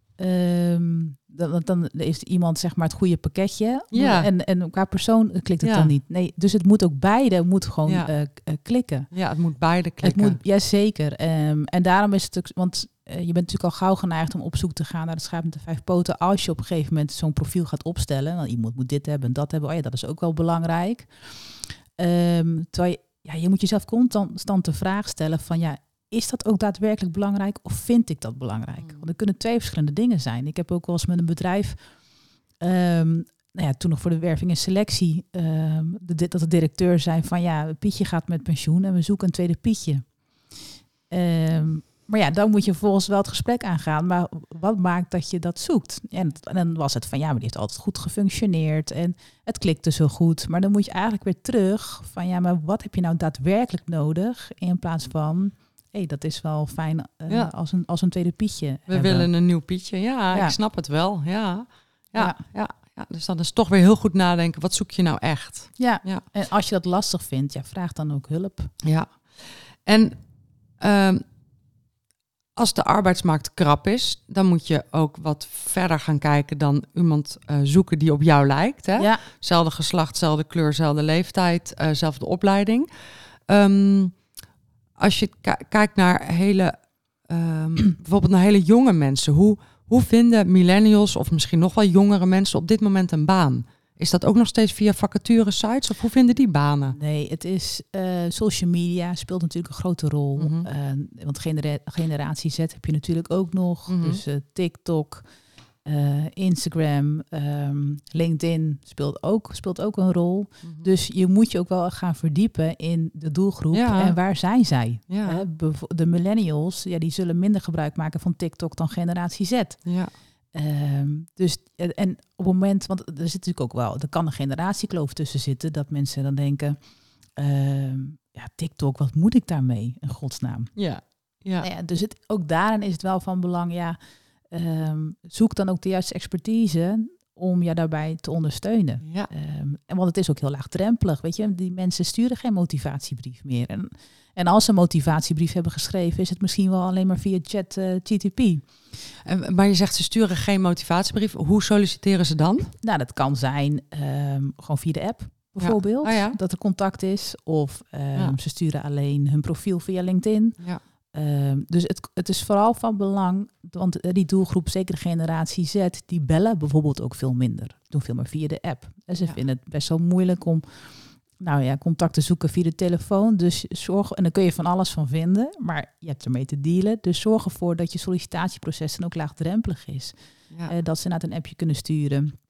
Speaker 3: dan is iemand zeg maar het goede pakketje. Ja. En qua persoon klikt het dan niet. Nee, dus het moet ook beide gewoon klikken.
Speaker 2: Ja, het moet beide klikken.
Speaker 3: Het moet, zeker. En daarom is het ook, want je bent natuurlijk al gauw geneigd om op zoek te gaan naar het schaap met de 5 poten. Als je op een gegeven moment zo'n profiel gaat opstellen, dan iemand moet dit hebben en dat hebben. Dat is ook wel belangrijk. Terwijl je moet jezelf constant de vraag stellen van is dat ook daadwerkelijk belangrijk of vind ik dat belangrijk? Want er kunnen 2 verschillende dingen zijn. Ik heb ook wel eens met een bedrijf, toen nog voor de werving en selectie, dat de directeur zei van Pietje gaat met pensioen en we zoeken een tweede Pietje. Maar dan moet je vervolgens wel het gesprek aangaan. Maar wat maakt dat je dat zoekt? En dan was het van maar die heeft altijd goed gefunctioneerd en het klikte zo goed. Maar dan moet je eigenlijk weer terug van maar wat heb je nou daadwerkelijk nodig in plaats van dat is wel fijn als een tweede Pietje.
Speaker 2: We willen een nieuw Pietje. Ja, ik snap het wel. Ja. Dus dan is het toch weer heel goed nadenken. Wat zoek je nou echt?
Speaker 3: Ja. En als je dat lastig vindt, vraag dan ook hulp.
Speaker 2: Ja. En als de arbeidsmarkt krap is, dan moet je ook wat verder gaan kijken dan iemand zoeken die op jou lijkt. Hè? Ja. Zelfde geslacht, zelfde kleur, zelfde leeftijd, zelfde opleiding. Als je kijkt naar bijvoorbeeld naar hele jonge mensen, hoe vinden millennials of misschien nog wel jongere mensen op dit moment een baan? Is dat ook nog steeds via vacaturesites of hoe vinden die banen?
Speaker 3: Nee, het is social media speelt natuurlijk een grote rol. Want generatie Z heb je natuurlijk ook nog. Dus TikTok, Instagram, LinkedIn speelt ook een rol. Dus je moet je ook wel gaan verdiepen in de doelgroep en waar zijn zij.
Speaker 2: Ja.
Speaker 3: De millennials, die zullen minder gebruik maken van TikTok dan generatie Z.
Speaker 2: Ja.
Speaker 3: Dus en op het moment, want er zit natuurlijk ook wel, er kan een generatiekloof tussen zitten, dat mensen dan denken, TikTok, wat moet ik daarmee, in godsnaam?
Speaker 2: Ja. Ja.
Speaker 3: Dus ook daarin is het wel van belang, zoek dan ook de juiste expertise om je daarbij te ondersteunen.
Speaker 2: Ja.
Speaker 3: En want het is ook heel laagdrempelig, weet je, die mensen sturen geen motivatiebrief meer. En als ze een motivatiebrief hebben geschreven, is het misschien wel alleen maar via ChatGPT.
Speaker 2: Maar je zegt ze sturen geen motivatiebrief. Hoe solliciteren ze dan?
Speaker 3: Nou, dat kan zijn gewoon via de app bijvoorbeeld, dat er contact is. Of ze sturen alleen hun profiel via LinkedIn. Ja. Dus het is vooral van belang, want die doelgroep, zeker de generatie Z, die bellen bijvoorbeeld ook veel minder. Doen veel meer via de app. En ze vinden het best wel moeilijk om contact te zoeken via de telefoon. Dus zorg, en daar kun je van alles van vinden, maar je hebt ermee te dealen. Dus zorg ervoor dat je sollicitatieproces dan ook laagdrempelig is. Ja. Dat ze inderdaad een appje kunnen sturen.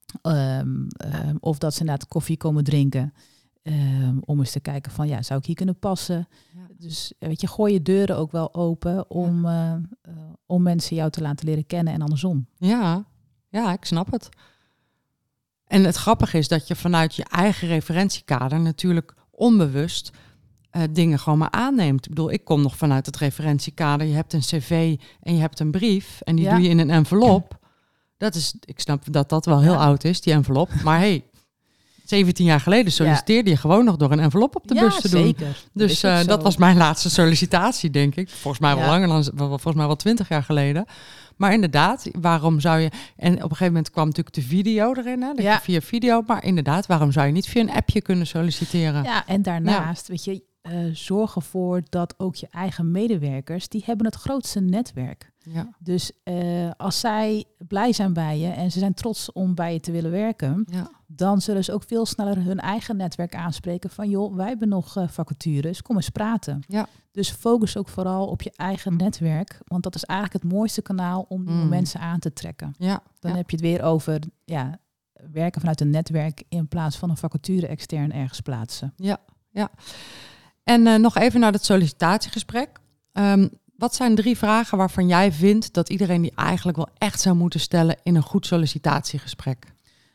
Speaker 3: Of dat ze inderdaad koffie komen drinken. Om eens te kijken van, zou ik hier kunnen passen? Ja. Dus weet je, gooi je deuren ook wel open om mensen jou te laten leren kennen en andersom.
Speaker 2: Ja, ik snap het. En het grappige is dat je vanuit je eigen referentiekader natuurlijk onbewust dingen gewoon maar aanneemt. Ik bedoel, ik kom nog vanuit het referentiekader. Je hebt een cv en je hebt een brief en die doe je in een envelop. Ik snap dat dat wel heel oud is, die envelop. Maar hey, 17 jaar geleden solliciteerde je gewoon nog door een envelop op de bus te doen. Zeker. Dus dat was mijn laatste sollicitatie, denk ik. Volgens mij wel langer dan, volgens mij wel 20 jaar geleden. Maar inderdaad, waarom zou je... En op een gegeven moment kwam natuurlijk de video erin, hè? Dat je via video. Maar inderdaad, waarom zou je niet via een appje kunnen solliciteren?
Speaker 3: Ja, en daarnaast, weet je, zorg ervoor dat ook je eigen medewerkers, die hebben het grootste netwerk. Ja. Dus als zij blij zijn bij je en ze zijn trots om bij je te willen werken, dan zullen ze ook veel sneller hun eigen netwerk aanspreken van, joh, wij hebben nog vacatures, kom eens praten. Ja. Dus focus ook vooral op je eigen netwerk, want dat is eigenlijk het mooiste kanaal om nieuwe mensen aan te trekken. Ja. Dan heb je het weer over werken vanuit een netwerk in plaats van een vacature extern ergens plaatsen. Ja.
Speaker 2: En nog even naar het sollicitatiegesprek. Wat zijn 3 vragen waarvan jij vindt dat iedereen die eigenlijk wel echt zou moeten stellen in een goed sollicitatiegesprek?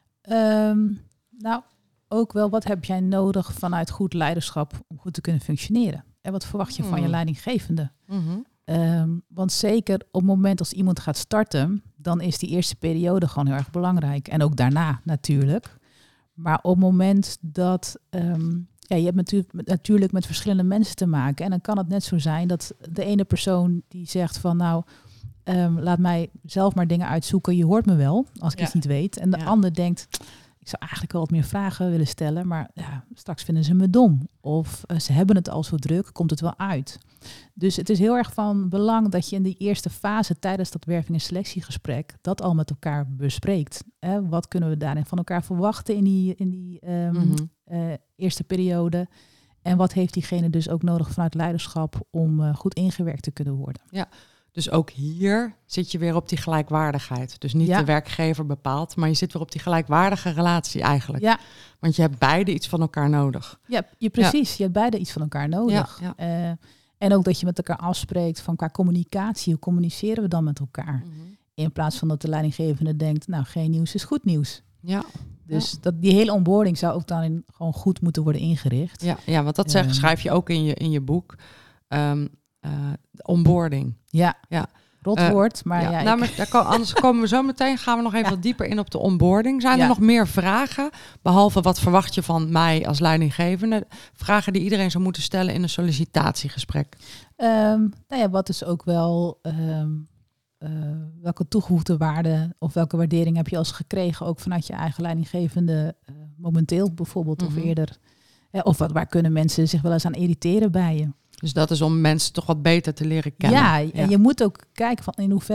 Speaker 3: Ook wel, wat heb jij nodig vanuit goed leiderschap om goed te kunnen functioneren? En wat verwacht je van je leidinggevende? Want zeker op het moment als iemand gaat starten, dan is die eerste periode gewoon heel erg belangrijk. En ook daarna natuurlijk. Maar op het moment dat... je hebt natuurlijk met verschillende mensen te maken. En dan kan het net zo zijn dat de ene persoon die zegt van laat mij zelf maar dingen uitzoeken. Je hoort me wel als ik iets niet weet. En de ander denkt, ik zou eigenlijk wel wat meer vragen willen stellen. Maar straks vinden ze me dom. Of ze hebben het al zo druk, komt het wel uit. Dus het is heel erg van belang dat je in die eerste fase tijdens dat werving- en selectiegesprek dat al met elkaar bespreekt. Wat kunnen we daarin van elkaar verwachten in die eerste periode? En wat heeft diegene dus ook nodig vanuit leiderschap om goed ingewerkt te kunnen worden? Ja,
Speaker 2: dus ook hier zit je weer op die gelijkwaardigheid. Dus niet de werkgever bepaalt, maar je zit weer op die gelijkwaardige relatie eigenlijk. Ja. Want je hebt beide iets van elkaar nodig.
Speaker 3: Ja, precies. Je hebt beide iets van elkaar nodig. Ja. En ook dat je met elkaar afspreekt van qua communicatie. Hoe communiceren we dan met elkaar? In plaats van dat de leidinggevende denkt, geen nieuws is goed nieuws. Ja. Dus die hele onboarding zou ook dan gewoon goed moeten worden ingericht.
Speaker 2: Ja, want dat schrijf je ook in je boek. Onboarding.
Speaker 3: Ja. Rotwoord, maar
Speaker 2: anders komen we zo meteen, gaan we nog even wat dieper in op de onboarding. Zijn er nog meer vragen, behalve wat verwacht je van mij als leidinggevende? Vragen die iedereen zou moeten stellen in een sollicitatiegesprek?
Speaker 3: Wat is ook wel... welke toegevoegde waarde of welke waardering heb je als gekregen, ook vanuit je eigen leidinggevende, momenteel bijvoorbeeld of eerder? Of waar kunnen mensen zich wel eens aan irriteren bij je?
Speaker 2: Dus dat is om mensen toch wat beter te leren kennen.
Speaker 3: Ja, en je moet ook kijken van in hoeverre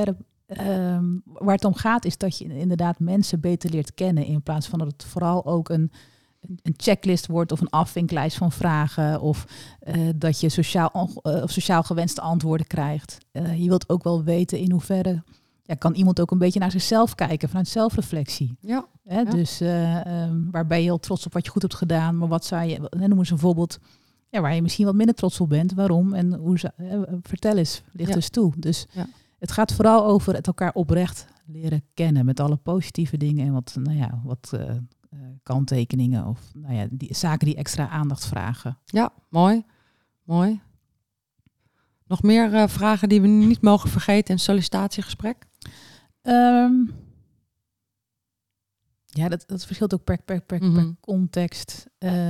Speaker 3: waar het om gaat is dat je inderdaad mensen beter leert kennen. In plaats van dat het vooral ook een checklist wordt of een afvinklijst van vragen. Of dat je sociaal gewenste antwoorden krijgt. Je wilt ook wel weten in hoeverre kan iemand ook een beetje naar zichzelf kijken vanuit zelfreflectie.
Speaker 2: Ja.
Speaker 3: Dus waar ben je heel trots op wat je goed hebt gedaan. Maar wat zou je, noem eens een voorbeeld waar je misschien wat minder trots op bent. Waarom en hoe vertel eens, licht dus toe. Dus het gaat vooral over het elkaar oprecht leren kennen met alle positieve dingen en wat kanttekeningen of die zaken die extra aandacht vragen. Ja,
Speaker 2: mooi. Nog meer vragen die we niet mogen vergeten in het sollicitatiegesprek?
Speaker 3: Dat verschilt ook per context.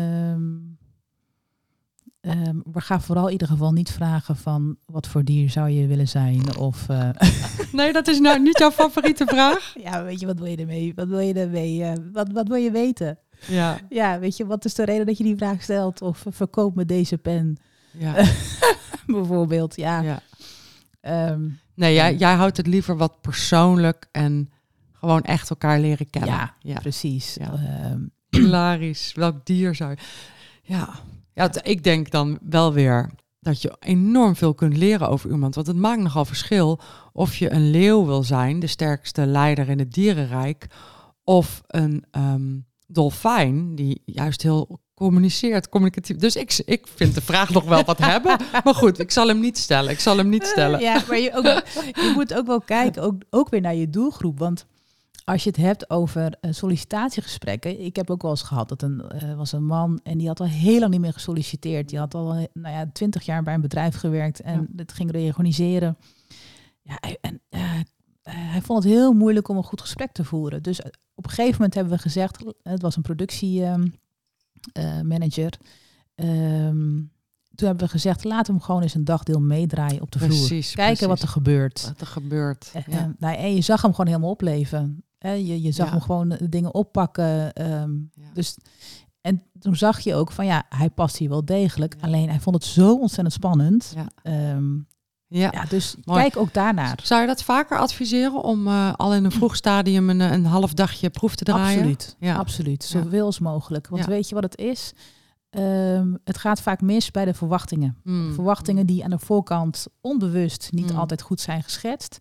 Speaker 3: We gaan vooral in ieder geval niet vragen van wat voor dier zou je willen zijn of.
Speaker 2: Nee, dat is nou niet jouw favoriete vraag.
Speaker 3: Ja, weet je, wat wil je ermee? Wat wil je ermee? Wat wil je weten? Ja, weet je, wat is de reden dat je die vraag stelt? Of verkoop me deze pen. Ja. Bijvoorbeeld, ja.
Speaker 2: Jij houdt het liever wat persoonlijk en gewoon echt elkaar leren kennen.
Speaker 3: Ja. Precies. Ja.
Speaker 2: Hilarisch. Welk dier zou je... Ja, ik denk dan wel weer dat je enorm veel kunt leren over iemand. Want het maakt nogal verschil of je een leeuw wil zijn, de sterkste leider in het dierenrijk, of een dolfijn die juist heel communicatief. Dus ik vind de vraag nog wel wat hebben. Maar goed, ik zal hem niet stellen.
Speaker 3: Ja, maar je moet ook wel kijken, ook weer naar je doelgroep. Want als je het hebt over sollicitatiegesprekken. Ik heb ook wel eens gehad dat was een man en die had al heel lang niet meer gesolliciteerd. Die had al 20 jaar bij een bedrijf gewerkt en het ging reorganiseren. Ja, hij vond het heel moeilijk om een goed gesprek te voeren. Dus op een gegeven moment hebben we gezegd, het was een productiemanager. Toen hebben we gezegd, laat hem gewoon eens een dagdeel meedraaien op de vloer. Kijken wat er gebeurt. En je zag hem gewoon helemaal opleven. Je zag hem gewoon de dingen oppakken. Dus, en toen zag je ook van hij past hier wel degelijk. Alleen hij vond het zo ontzettend spannend. Dus mooi. Kijk ook daarnaar.
Speaker 2: Zou je dat vaker adviseren om al in een vroeg stadium een half dagje proef te draaien?
Speaker 3: Absoluut. Zoveel als mogelijk. Want weet je wat het is? Het gaat vaak mis bij de verwachtingen. Verwachtingen die aan de voorkant onbewust niet altijd goed zijn geschetst.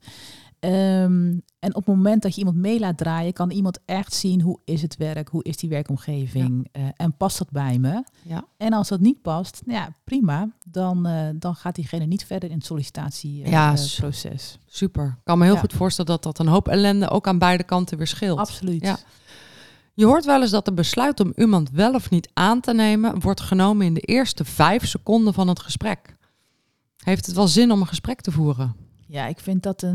Speaker 3: En op het moment dat je iemand mee laat draaien, kan iemand echt zien hoe is het werk, hoe is die werkomgeving en past dat bij me. Ja. En als dat niet past, prima, dan gaat diegene niet verder in het sollicitatieproces.
Speaker 2: Super. Ik kan me heel goed voorstellen dat een hoop ellende ook aan beide kanten weer scheelt.
Speaker 3: Absoluut.
Speaker 2: Ja. Je hoort wel eens dat de besluit om iemand wel of niet aan te nemen wordt genomen in de eerste 5 seconden van het gesprek. Heeft het wel zin om een gesprek te voeren?
Speaker 3: Ja, ik vind dat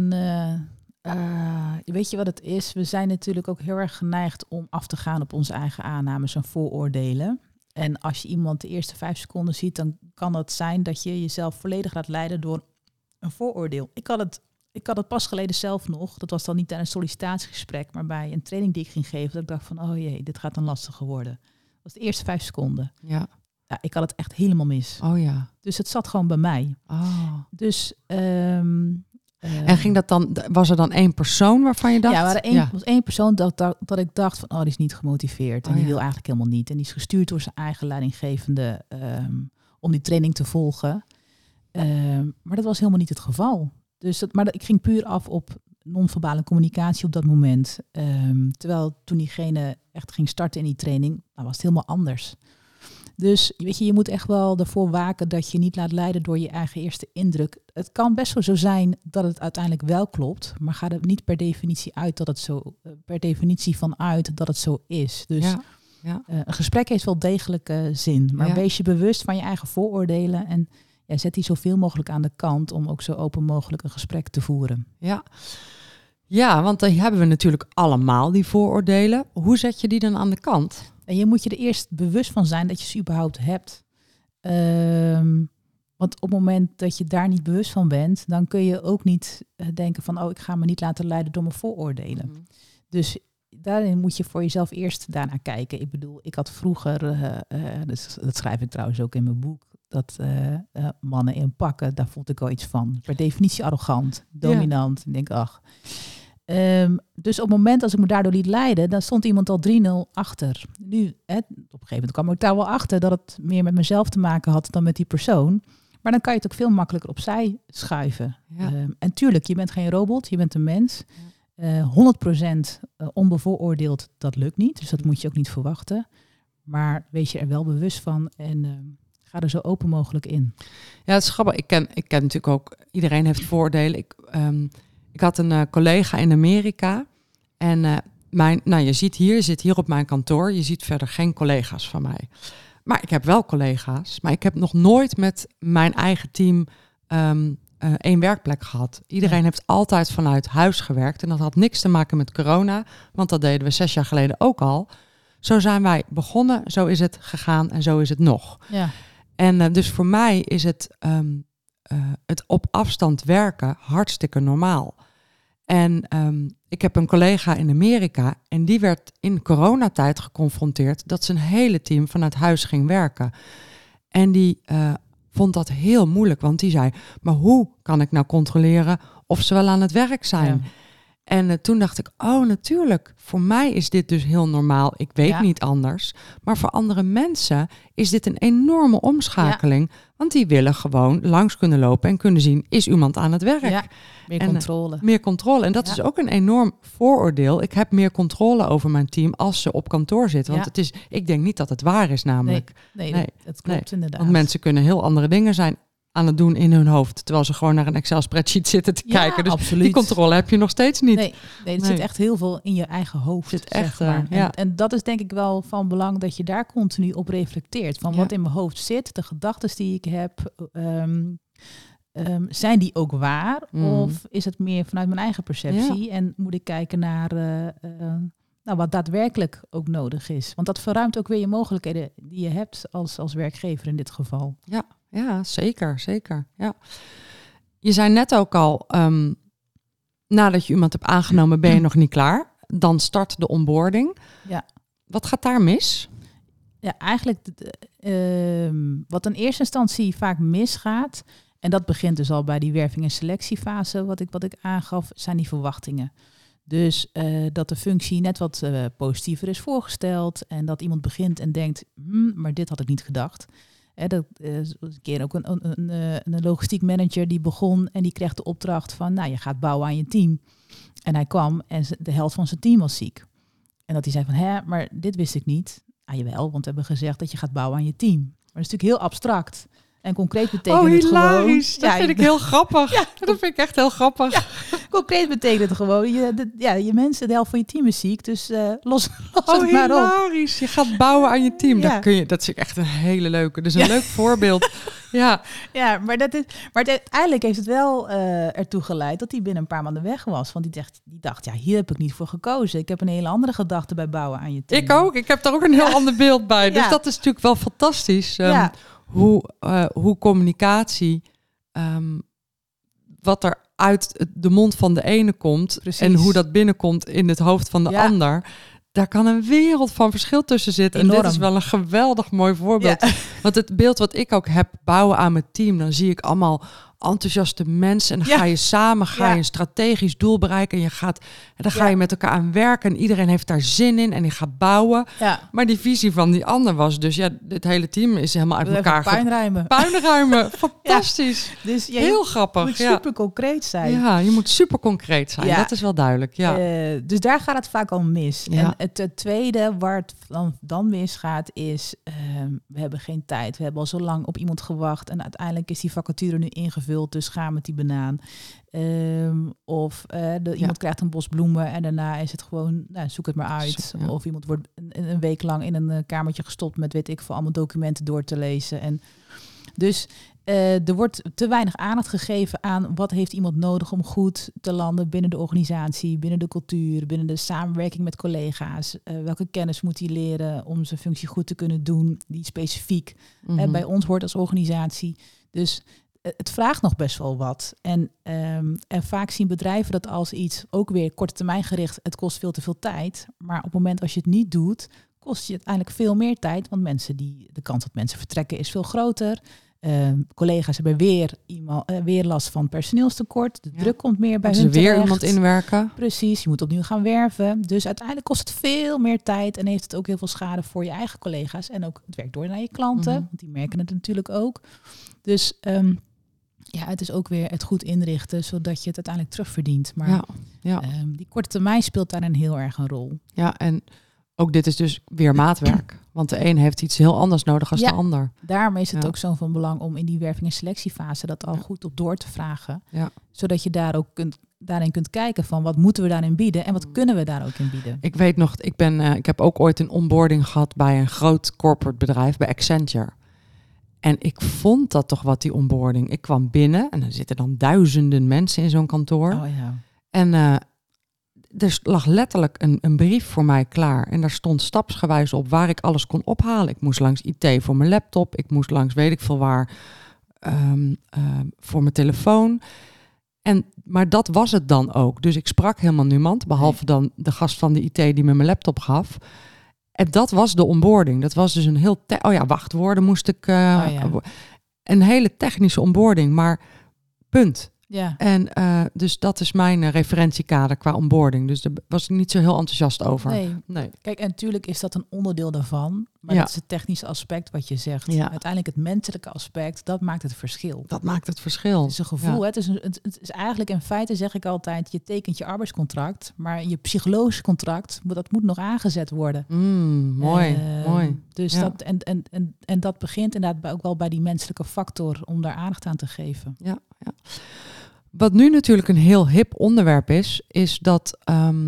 Speaker 3: weet je wat het is? We zijn natuurlijk ook heel erg geneigd om af te gaan op onze eigen aannames en vooroordelen. En als je iemand de eerste 5 seconden ziet, dan kan het zijn dat je jezelf volledig laat leiden door een vooroordeel. Ik had het pas geleden zelf nog. Dat was dan niet tijdens een sollicitatiegesprek, maar bij een training die ik ging geven. Dat ik dacht van, oh jee, dit gaat dan lastiger worden. Dat was de eerste 5 seconden. Ja, ik had het echt helemaal mis.
Speaker 2: Oh ja.
Speaker 3: Dus het zat gewoon bij mij.
Speaker 2: Oh.
Speaker 3: Dus...
Speaker 2: en ging dat dan? Was er dan één persoon waarvan je dacht?
Speaker 3: Ja, er was één persoon dat ik dacht van, die is niet gemotiveerd. En die wil eigenlijk helemaal niet. En die is gestuurd door zijn eigen leidinggevende om die training te volgen. Maar dat was helemaal niet het geval. Dus ik ging puur af op non-verbale communicatie op dat moment. Terwijl toen diegene echt ging starten in die training, was het helemaal anders. Dus weet je moet echt wel ervoor waken dat je niet laat leiden door je eigen eerste indruk. Het kan best wel zo zijn dat het uiteindelijk wel klopt, maar ga er niet per definitie vanuit dat het zo is. Dus een gesprek heeft wel degelijk zin, maar wees je bewust van je eigen vooroordelen en zet die zoveel mogelijk aan de kant om ook zo open mogelijk een gesprek te voeren.
Speaker 2: Ja, want dan hebben we natuurlijk allemaal die vooroordelen. Hoe zet je die dan aan de kant?
Speaker 3: En je moet je er eerst bewust van zijn dat je ze überhaupt hebt. Want op het moment dat je daar niet bewust van bent, dan kun je ook niet denken van, ik ga me niet laten leiden door mijn vooroordelen. Dus daarin moet je voor jezelf eerst daarnaar kijken. Ik bedoel, ik had vroeger, dat schrijf ik trouwens ook in mijn boek, mannen in pakken, daar vond ik wel iets van. Per definitie arrogant, dominant. Ik denk, ach. Dus op het moment als ik me daardoor liet leiden, dan stond iemand al 3-0 achter. Nu, op een gegeven moment kwam ik daar wel achter dat het meer met mezelf te maken had dan met die persoon. Maar dan kan je het ook veel makkelijker opzij schuiven. Ja. En tuurlijk, je bent geen robot, je bent een mens. 100% onbevooroordeeld, dat lukt niet. Dus dat moet je ook niet verwachten. Maar wees je er wel bewust van en ga er zo open mogelijk in.
Speaker 2: Ja, het is grappig. Ik ken natuurlijk ook, iedereen heeft voordelen. Ik had een collega in Amerika en je zit hier op mijn kantoor. Je ziet verder geen collega's van mij. Maar ik heb wel collega's. Maar ik heb nog nooit met mijn eigen team één werkplek gehad. Iedereen heeft altijd vanuit huis gewerkt. En dat had niks te maken met corona. Want dat deden we 6 jaar geleden ook al. Zo zijn wij begonnen. Zo is het gegaan en zo is het nog. Ja. En dus voor mij is het op afstand werken hartstikke normaal. En ik heb een collega in Amerika en die werd in coronatijd geconfronteerd dat zijn hele team vanuit huis ging werken. En die vond dat heel moeilijk, want die zei, maar hoe kan ik nou controleren of ze wel aan het werk zijn? Ja. En toen dacht ik, oh natuurlijk, voor mij is dit dus heel normaal. Ik weet niet anders. Maar voor andere mensen is dit een enorme omschakeling. Ja. Want die willen gewoon langs kunnen lopen en kunnen zien, is iemand aan het werk? Ja,
Speaker 3: meer controle.
Speaker 2: Meer controle. En dat is ook een enorm vooroordeel. Ik heb meer controle over mijn team als ze op kantoor zitten. Want ik denk niet dat het waar is namelijk.
Speaker 3: Nee, dat klopt inderdaad.
Speaker 2: Want mensen kunnen heel andere dingen zijn aan het doen in hun hoofd, terwijl ze gewoon naar een Excel-spreadsheet zitten te kijken. Dus absoluut. Die controle heb je nog steeds niet.
Speaker 3: Nee, er zit echt heel veel in je eigen hoofd.
Speaker 2: Zit echt,
Speaker 3: zeg maar. En dat is denk ik wel van belang dat je daar continu op reflecteert. Van wat in mijn hoofd zit, de gedachten die ik heb, zijn die ook waar? Of is het meer vanuit mijn eigen perceptie? Ja. En moet ik kijken naar wat daadwerkelijk ook nodig is? Want dat verruimt ook weer je mogelijkheden die je hebt als werkgever in dit geval.
Speaker 2: Ja, zeker. Ja. Je zei net ook al, nadat je iemand hebt aangenomen, ben je nog niet klaar. Dan start de onboarding. Ja. Wat gaat daar mis?
Speaker 3: Ja, eigenlijk wat in eerste instantie vaak misgaat, en dat begint dus al bij die werving- en selectiefase, wat ik aangaf, zijn die verwachtingen. Dus dat de functie net wat positiever is voorgesteld en dat iemand begint en denkt, maar dit had ik niet gedacht. Dat is een keer ook een logistiek manager die begon en die kreeg de opdracht van, je gaat bouwen aan je team. En hij kwam en de helft van zijn team was ziek. En dat hij zei van, maar dit wist ik niet. Jawel, want we hebben gezegd dat je gaat bouwen aan je team. Maar dat is natuurlijk heel abstract. En concreet betekent het gewoon...
Speaker 2: hilarisch. Dat vind ik heel grappig. Ja, dat vind ik echt heel grappig. Ja,
Speaker 3: concreet betekent het gewoon... Je mensen, de helft van je team is ziek. Dus los het maar op.
Speaker 2: Hilarisch. Je gaat bouwen aan je team. Ja. Dat is echt een hele leuke. Dus een leuk voorbeeld. Ja,
Speaker 3: maar uiteindelijk heeft het wel ertoe geleid... dat hij binnen een paar maanden weg was. Want die dacht, hier heb ik niet voor gekozen. Ik heb een hele andere gedachte bij bouwen aan je team.
Speaker 2: Ik ook. Ik heb daar ook een heel ander beeld bij. Dus dat is natuurlijk wel fantastisch. Hoe communicatie, wat er uit de mond van de ene komt... Precies. En hoe dat binnenkomt in het hoofd van de ander... Daar kan een wereld van verschil tussen zitten. Enorm. En dit is wel een geweldig mooi voorbeeld. Ja. Want het beeld wat ik ook heb, bouwen aan mijn team... dan zie ik allemaal enthousiaste mensen... en dan ga je samen je een strategisch doel bereiken... en dan ga je met elkaar aan werken... en iedereen heeft daar zin in en die gaat bouwen. Ja. Maar die visie van die ander was dus... het hele team is helemaal uit elkaar... Puinruimen. Fantastisch. Ja. Dus heel grappig.
Speaker 3: Je moet super concreet zijn.
Speaker 2: Ja, je moet super concreet zijn. Ja. Dat is wel duidelijk. Ja.
Speaker 3: Dus daar gaat het vaak al mis. Ja. En het tweede waar het dan misgaat is... we hebben geen tijd. We hebben al zo lang op iemand gewacht... en uiteindelijk is die vacature nu ingevuld... dus ga met die banaan. Iemand krijgt een bos bloemen en daarna is het gewoon, zoek het maar uit. Ja. Of iemand wordt een week lang in een kamertje gestopt met weet ik veel allemaal documenten door te lezen. En dus er wordt te weinig aandacht gegeven aan wat heeft iemand nodig om goed te landen binnen de organisatie, binnen de cultuur, binnen de samenwerking met collega's. Welke kennis moet hij leren om zijn functie goed te kunnen doen, die specifiek bij ons hoort als organisatie. Dus het vraagt nog best wel wat. En vaak zien bedrijven dat als iets ook weer korte termijn gericht, het kost veel te veel tijd. Maar op het moment als je het niet doet, kost je uiteindelijk veel meer tijd. Want de kans dat mensen vertrekken is veel groter. Collega's hebben weer last van personeelstekort. De druk komt meer bij hun
Speaker 2: Moeten ze weer
Speaker 3: terecht.
Speaker 2: iemand inwerken?
Speaker 3: Precies, je moet opnieuw gaan werven. Dus uiteindelijk kost het veel meer tijd en heeft het ook heel veel schade voor je eigen collega's. En ook het werkt door naar je klanten, want die merken het natuurlijk ook. Dus het is ook weer het goed inrichten, zodat je het uiteindelijk terugverdient. Maar die korte termijn speelt daarin heel erg een rol.
Speaker 2: Ja, en ook dit is dus weer maatwerk. Want de een heeft iets heel anders nodig dan de ander.
Speaker 3: Daarom is het ook zo van belang om in die werving- en selectiefase dat al goed op door te vragen. Ja. Zodat je daar ook daarin kunt kijken van wat moeten we daarin bieden en wat kunnen we daar ook in bieden.
Speaker 2: Ik weet nog, ik heb ook ooit een onboarding gehad bij een groot corporate bedrijf, bij Accenture. En ik vond dat toch wat, die onboarding. Ik kwam binnen en er zitten dan duizenden mensen in zo'n kantoor.
Speaker 3: Oh, ja.
Speaker 2: En er lag letterlijk een brief voor mij klaar. En daar stond stapsgewijs op waar ik alles kon ophalen. Ik moest langs IT voor mijn laptop. Ik moest langs weet ik veel waar voor mijn telefoon. Maar dat was het dan ook. Dus ik sprak helemaal niemand. Behalve dan de gast van de IT die me mijn laptop gaf. En dat was de onboarding. Dat was dus een heel... wachtwoorden moest ik... Een hele technische onboarding. Maar punt.
Speaker 3: Ja.
Speaker 2: En dus dat is mijn referentiekader qua onboarding. Dus daar was ik niet zo heel enthousiast over.
Speaker 3: Nee. Kijk, en natuurlijk is dat een onderdeel daarvan. Maar dat is het technische aspect wat je zegt. Ja. Uiteindelijk het menselijke aspect, dat maakt het verschil.
Speaker 2: Dat maakt het verschil.
Speaker 3: Het is een gevoel. Ja. Het is eigenlijk in feite, zeg ik altijd, je tekent je arbeidscontract. Maar je psychologisch contract, dat moet nog aangezet worden.
Speaker 2: Mooi.
Speaker 3: Dus dat, en dat begint inderdaad ook wel bij die menselijke factor om daar aandacht aan te geven.
Speaker 2: Ja. Wat nu natuurlijk een heel hip onderwerp is dat,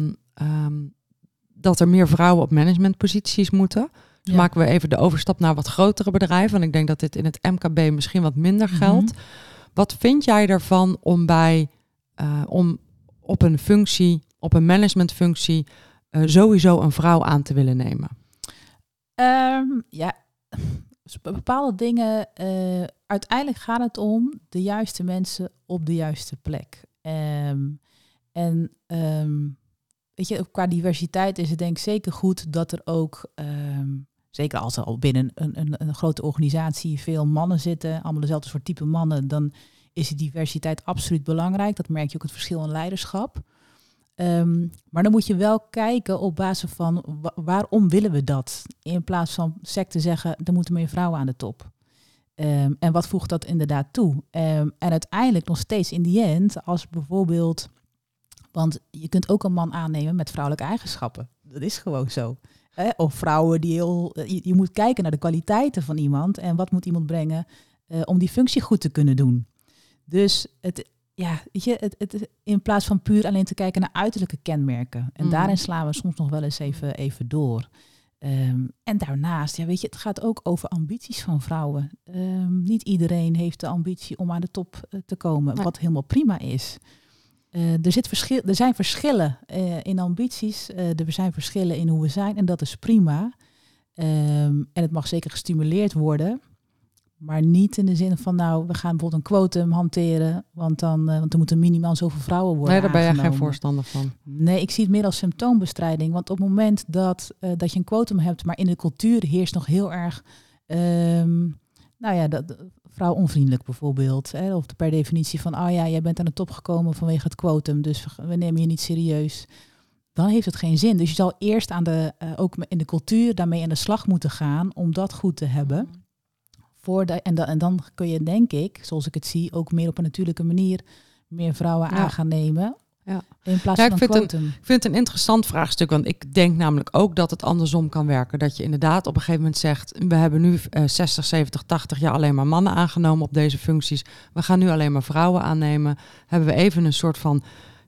Speaker 2: dat er meer vrouwen op managementposities moeten. Dus maken we even de overstap naar wat grotere bedrijven. Want ik denk dat dit in het MKB misschien wat minder geldt. Wat vind jij ervan om om op een functie, op een managementfunctie, sowieso een vrouw aan te willen nemen?
Speaker 3: Bepaalde dingen, uiteindelijk gaat het om de juiste mensen op de juiste plek. Weet je, qua diversiteit is het denk ik zeker goed dat er ook, zeker als er al binnen een grote organisatie veel mannen zitten, allemaal dezelfde soort type mannen, dan is die diversiteit absoluut belangrijk. Dat merk je ook het verschil in leiderschap. Maar dan moet je wel kijken op basis van waarom willen we dat? In plaats van sec te zeggen, er moeten meer vrouwen aan de top. En wat voegt dat inderdaad toe? En uiteindelijk nog steeds in die end, als bijvoorbeeld... Want je kunt ook een man aannemen met vrouwelijke eigenschappen. Dat is gewoon zo. Of vrouwen die je moet kijken naar de kwaliteiten van iemand. En wat moet iemand brengen om die functie goed te kunnen doen. Dus in plaats van puur alleen te kijken naar uiterlijke kenmerken. En daarin slaan we soms nog wel eens even door. En daarnaast, het gaat ook over ambities van vrouwen. Niet iedereen heeft de ambitie om aan de top te komen, wat helemaal prima is. Er zijn verschillen in ambities, er zijn verschillen in hoe we zijn en dat is prima. En het mag zeker gestimuleerd worden. Maar niet in de zin van, we gaan bijvoorbeeld een quotum hanteren, want er moeten minimaal zoveel vrouwen worden
Speaker 2: Nee, daar ben jij
Speaker 3: aangenomen.
Speaker 2: geen voorstander van.
Speaker 3: Nee, ik zie het meer als symptoombestrijding. Want op het moment dat je een quotum hebt, maar in de cultuur heerst nog heel erg, vrouwonvriendelijk bijvoorbeeld. Of per definitie van, jij bent aan de top gekomen vanwege het quotum, dus we nemen je niet serieus. Dan heeft het geen zin. Dus je zal eerst ook in de cultuur daarmee aan de slag moeten gaan om dat goed te hebben. En dan kun je, denk ik, zoals ik het zie, ook meer op een natuurlijke manier meer vrouwen aan gaan nemen. Ja. In plaats van een quotum.
Speaker 2: Ik vind het een interessant vraagstuk, want ik denk namelijk ook dat het andersom kan werken. Dat je inderdaad op een gegeven moment zegt, we hebben nu 60, 70, 80 jaar alleen maar mannen aangenomen op deze functies. We gaan nu alleen maar vrouwen aannemen. Hebben we even een soort van,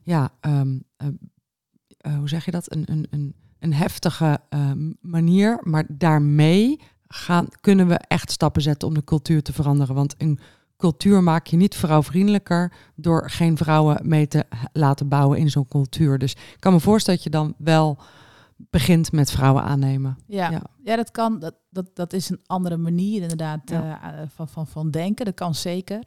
Speaker 2: hoe zeg je dat? Een heftige manier, maar daarmee kunnen we echt stappen zetten om de cultuur te veranderen. Want een cultuur maak je niet vrouwvriendelijker door geen vrouwen mee te laten bouwen in zo'n cultuur. Dus ik kan me voorstellen dat je dan wel begint met vrouwen aannemen.
Speaker 3: Ja, dat kan. Dat is een andere manier inderdaad van denken. Dat kan zeker.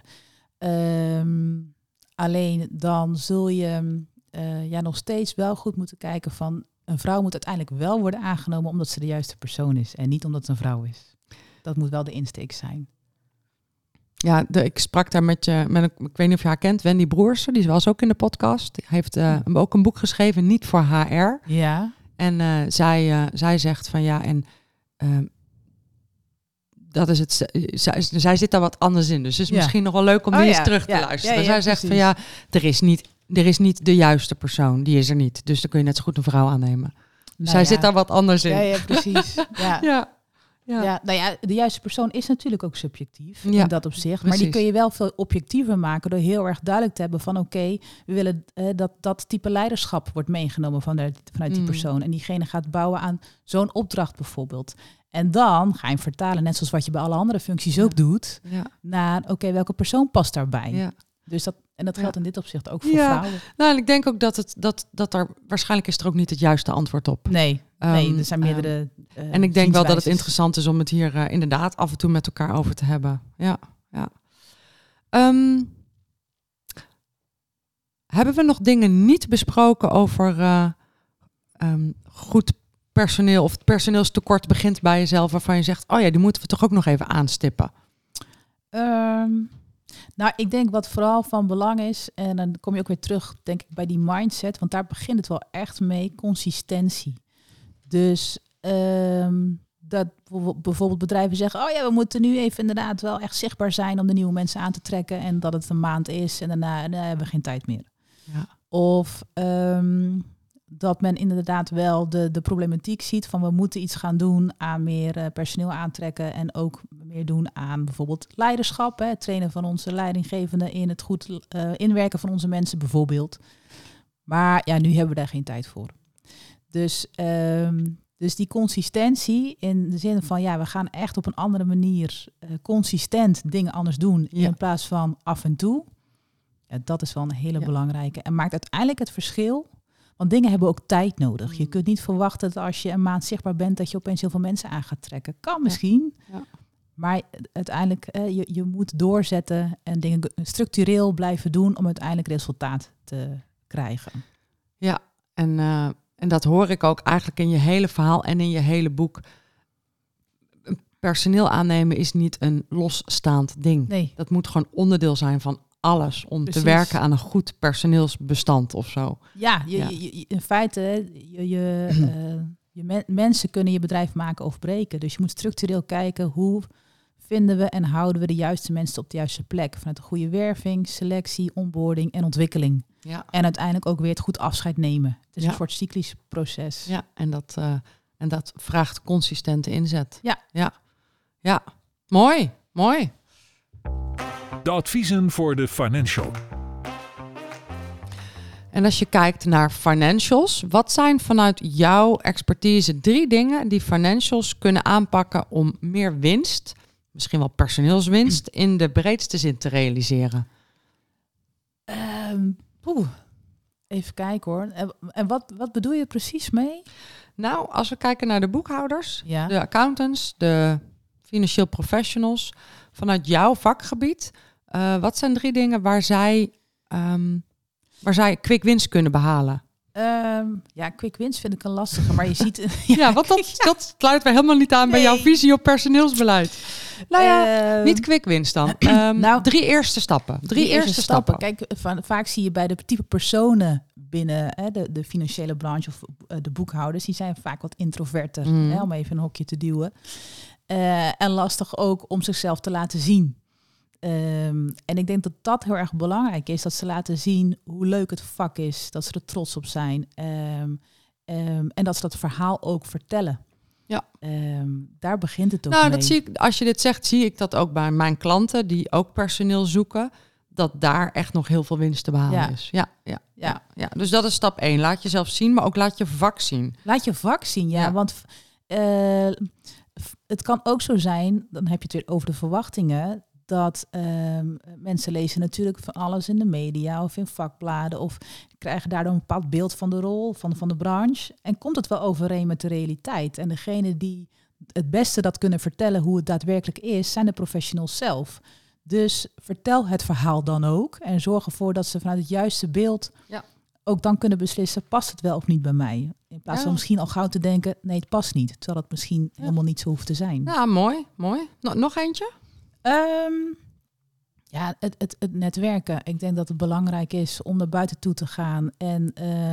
Speaker 3: Alleen dan zul je nog steeds wel goed moeten kijken van een vrouw moet uiteindelijk wel worden aangenomen omdat ze de juiste persoon is en niet omdat het een vrouw is. Dat moet wel de insteek zijn.
Speaker 2: Ik sprak daar met ik weet niet of je haar kent, Wendy Broersen. Die was ook in de podcast. Die heeft ook een boek geschreven, niet voor HR.
Speaker 3: Ja.
Speaker 2: En zij zegt van dat is het. Zij zit daar wat anders in. Dus het is misschien nog wel leuk om die eens terug te luisteren. Zij zegt van er is niet de juiste persoon. Die is er niet. Dus dan kun je net zo goed een vrouw aannemen. Dus zij zit daar wat anders in.
Speaker 3: Ja, precies. Ja.
Speaker 2: Ja,
Speaker 3: de juiste persoon is natuurlijk ook subjectief
Speaker 2: in
Speaker 3: dat opzicht.
Speaker 2: Precies.
Speaker 3: Maar die kun je wel veel objectiever maken door heel erg duidelijk te hebben van we willen dat type leiderschap wordt meegenomen vanuit die persoon. En diegene gaat bouwen aan zo'n opdracht bijvoorbeeld. En dan ga je hem vertalen, net zoals wat je bij alle andere functies ook doet, naar welke persoon past daarbij. Ja. Dus dat geldt in dit opzicht ook voor vrouwen.
Speaker 2: Nou, en ik denk ook dat er waarschijnlijk is er ook niet het juiste antwoord op.
Speaker 3: Nee, er zijn meerdere.
Speaker 2: En ik denk wel dat het interessant is om het hier inderdaad af en toe met elkaar over te hebben. Ja. Hebben we nog dingen niet besproken over goed personeel of het personeelstekort begint bij jezelf waarvan je zegt, die moeten we toch ook nog even aanstippen?
Speaker 3: Nou, ik denk wat vooral van belang is, en dan kom je ook weer terug, denk ik, bij die mindset, want daar begint het wel echt mee, consistentie. Dus dat bijvoorbeeld bedrijven zeggen, we moeten nu even inderdaad wel echt zichtbaar zijn om de nieuwe mensen aan te trekken en dat het een maand is en daarna hebben we geen tijd meer. Ja. Of dat men inderdaad wel de problematiek ziet van we moeten iets gaan doen aan meer personeel aantrekken en ook meer doen aan bijvoorbeeld leiderschap, het trainen van onze leidinggevenden in het goed inwerken van onze mensen bijvoorbeeld. Maar nu hebben we daar geen tijd voor. Dus die consistentie in de zin van we gaan echt op een andere manier consistent dingen anders doen in plaats van af en toe. Ja, dat is wel een hele belangrijke en maakt uiteindelijk het verschil. Want dingen hebben ook tijd nodig. Je kunt niet verwachten dat als je een maand zichtbaar bent dat je opeens heel veel mensen aan gaat trekken. Kan misschien. Ja. Maar uiteindelijk, je moet doorzetten en dingen structureel blijven doen om uiteindelijk resultaat te krijgen.
Speaker 2: Ja, en dat hoor ik ook eigenlijk in je hele verhaal en in je hele boek. Personeel aannemen is niet een losstaand ding. Nee. Dat moet gewoon onderdeel zijn van alles om te werken aan een goed personeelsbestand of zo. Ja,
Speaker 3: in feite, mensen kunnen je bedrijf maken of breken. Dus je moet structureel kijken hoe vinden we en houden we de juiste mensen op de juiste plek. Vanuit een goede werving, selectie, onboarding en ontwikkeling. Ja. En uiteindelijk ook weer het goed afscheid nemen. Het is een soort cyclisch proces.
Speaker 2: Ja, en dat vraagt consistente inzet. Ja. Mooi.
Speaker 1: De adviezen voor de financial.
Speaker 2: En als je kijkt naar financials, wat zijn vanuit jouw expertise 3 dingen die financials kunnen aanpakken om meer winst, misschien wel personeelswinst, in de breedste zin te realiseren?
Speaker 3: Even kijken hoor. En wat bedoel je precies mee?
Speaker 2: Nou, als we kijken naar de boekhouders, de accountants, de financieel professionals, vanuit jouw vakgebied, wat zijn 3 dingen waar zij quick wins kunnen behalen?
Speaker 3: Quick wins vind ik een lastige, maar je ziet...
Speaker 2: want dat sluit weer helemaal niet aan bij jouw visie op personeelsbeleid. Niet quick wins dan. 3 eerste stappen. 3 eerste stappen.
Speaker 3: Kijk, vaak zie je bij de type personen binnen de financiële branche of de boekhouders, die zijn vaak wat introverter, om even een hokje te duwen. En lastig ook om zichzelf te laten zien. En ik denk dat dat heel erg belangrijk is. Dat ze laten zien hoe leuk het vak is. Dat ze er trots op zijn. En dat ze dat verhaal ook vertellen. Ja. Daar begint het ook mee.
Speaker 2: Dat zie ik, als je dit zegt, zie ik dat ook bij mijn klanten die ook personeel zoeken. Dat daar echt nog heel veel winst te behalen is. Ja. Dus dat is stap 1. Laat jezelf zien, maar ook laat je vak zien.
Speaker 3: Laat je vak zien, want het kan ook zo zijn, dan heb je het weer over de verwachtingen, dat mensen lezen natuurlijk van alles in de media of in vakbladen of krijgen daardoor een bepaald beeld van de rol van de branche. En komt het wel overeen met de realiteit? En degene die het beste dat kunnen vertellen hoe het daadwerkelijk is, zijn de professionals zelf. Dus vertel het verhaal dan ook en zorg ervoor dat ze vanuit het juiste beeld ook dan kunnen beslissen, past het wel of niet bij mij? In plaats van misschien al gauw te denken, nee, het past niet. Terwijl het misschien helemaal niet zo hoeft te zijn.
Speaker 2: Ja, mooi. Nog eentje?
Speaker 3: Ja, het netwerken. Ik denk dat het belangrijk is om naar buiten toe te gaan en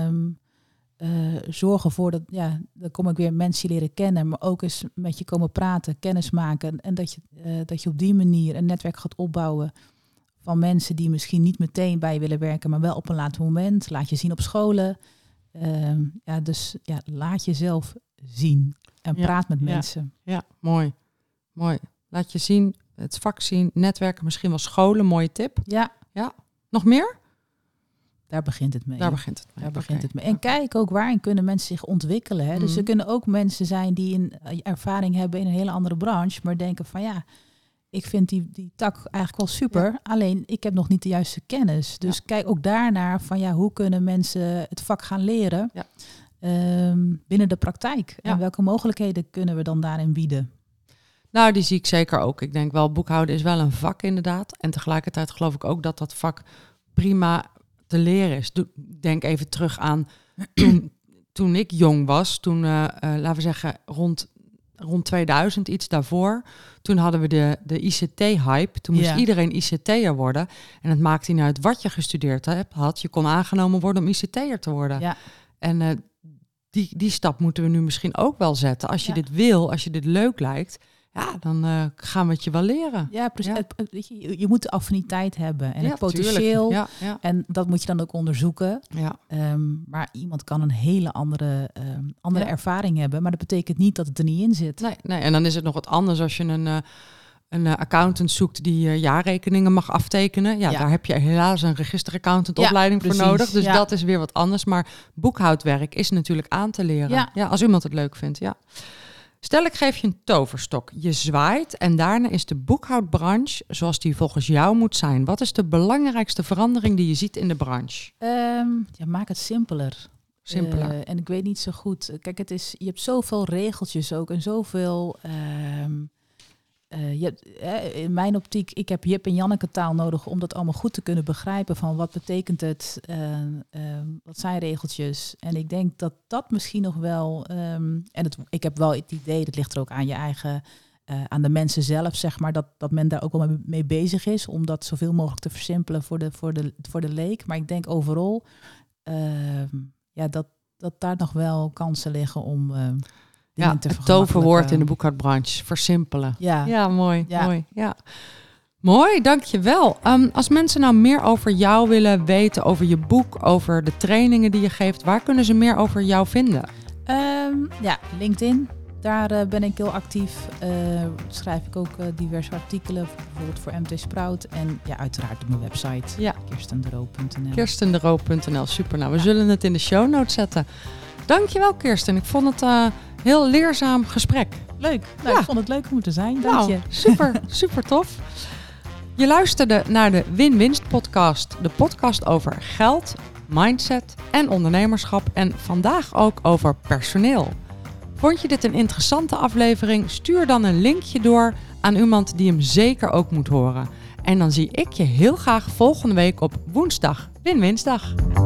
Speaker 3: zorgen voor dat, dan kom ik weer mensen leren kennen, maar ook eens met je komen praten, kennis maken en dat je op die manier een netwerk gaat opbouwen van mensen die misschien niet meteen bij je willen werken, maar wel op een later moment. Laat je zien op scholen. Dus laat jezelf zien en praat met mensen.
Speaker 2: Ja, mooi. Laat je zien, het vak zien, netwerken, misschien wel scholen, mooie tip.
Speaker 3: Ja.
Speaker 2: Nog meer?
Speaker 3: Daar begint het mee.
Speaker 2: Okay.
Speaker 3: En kijk ook waarin kunnen mensen zich ontwikkelen. Hè? Dus er kunnen ook mensen zijn die een ervaring hebben in een hele andere branche, maar denken van ik vind die tak eigenlijk wel super. Ja. Alleen ik heb nog niet de juiste kennis. Dus kijk ook daarnaar van hoe kunnen mensen het vak gaan leren binnen de praktijk. Ja. En welke mogelijkheden kunnen we dan daarin bieden?
Speaker 2: Nou, die zie ik zeker ook. Ik denk wel, boekhouden is wel een vak inderdaad. En tegelijkertijd geloof ik ook dat vak prima te leren is. Denk even terug aan toen ik jong was. Toen, laten we zeggen, rond 2000, iets daarvoor. Toen hadden we de ICT-hype. Toen moest iedereen ICT'er worden. En het maakte niet uit wat je gestudeerd had. Je kon aangenomen worden om ICT'er te worden. Ja. En die stap moeten we nu misschien ook wel zetten. Als je dit wil, als je dit leuk lijkt, dan gaan we het je wel leren.
Speaker 3: Ja, precies. Ja. Je moet de affiniteit hebben en het potentieel. Ja. En dat moet je dan ook onderzoeken. Ja. Maar iemand kan een hele andere ervaring hebben. Maar dat betekent niet dat het er niet in zit.
Speaker 2: Nee. En dan is het nog wat anders als je een accountant zoekt die jaarrekeningen mag aftekenen. Ja, daar heb je helaas een registeraccountant-opleiding voor nodig. Dus dat is weer wat anders. Maar boekhoudwerk is natuurlijk aan te leren. Ja, als iemand het leuk vindt, Stel, ik geef je een toverstok. Je zwaait en daarna is de boekhoudbranche zoals die volgens jou moet zijn. Wat is de belangrijkste verandering die je ziet in de branche?
Speaker 3: Maak het simpeler. En ik weet niet zo goed. Kijk, je hebt zoveel regeltjes ook en zoveel... in mijn optiek, ik heb Jip en Janneke taal nodig om dat allemaal goed te kunnen begrijpen van wat betekent het, wat zijn regeltjes. En ik denk dat misschien nog wel, ik heb wel het idee, dat ligt er ook aan je eigen, aan de mensen zelf, zeg maar, dat men daar ook wel mee bezig is om dat zoveel mogelijk te versimpelen voor de leek. Maar ik denk overal dat daar nog wel kansen liggen om...
Speaker 2: het toverwoord in de boekhoudbranche, versimpelen. Ja, mooi. Mooi, mooi, dankjewel. Als mensen nou meer over jou willen weten, over je boek, over de trainingen die je geeft, waar kunnen ze meer over jou vinden?
Speaker 3: LinkedIn. Daar ben ik heel actief. Schrijf ik ook diverse artikelen, bijvoorbeeld voor MT Sprout. En uiteraard op mijn website, kirstenderoo.nl.
Speaker 2: Kirstenderoo.nl, super. Nou, we zullen het in de show notes zetten. Dankjewel, Kirsten. Ik vond het heel leerzaam gesprek.
Speaker 3: Leuk. Ik vond het leuk om te zijn. Dank je.
Speaker 2: Super tof. Je luisterde naar de Win-Winst podcast. De podcast over geld, mindset en ondernemerschap. En vandaag ook over personeel. Vond je dit een interessante aflevering? Stuur dan een linkje door aan iemand die hem zeker ook moet horen. En dan zie ik je heel graag volgende week op woensdag, Win-Winsdag.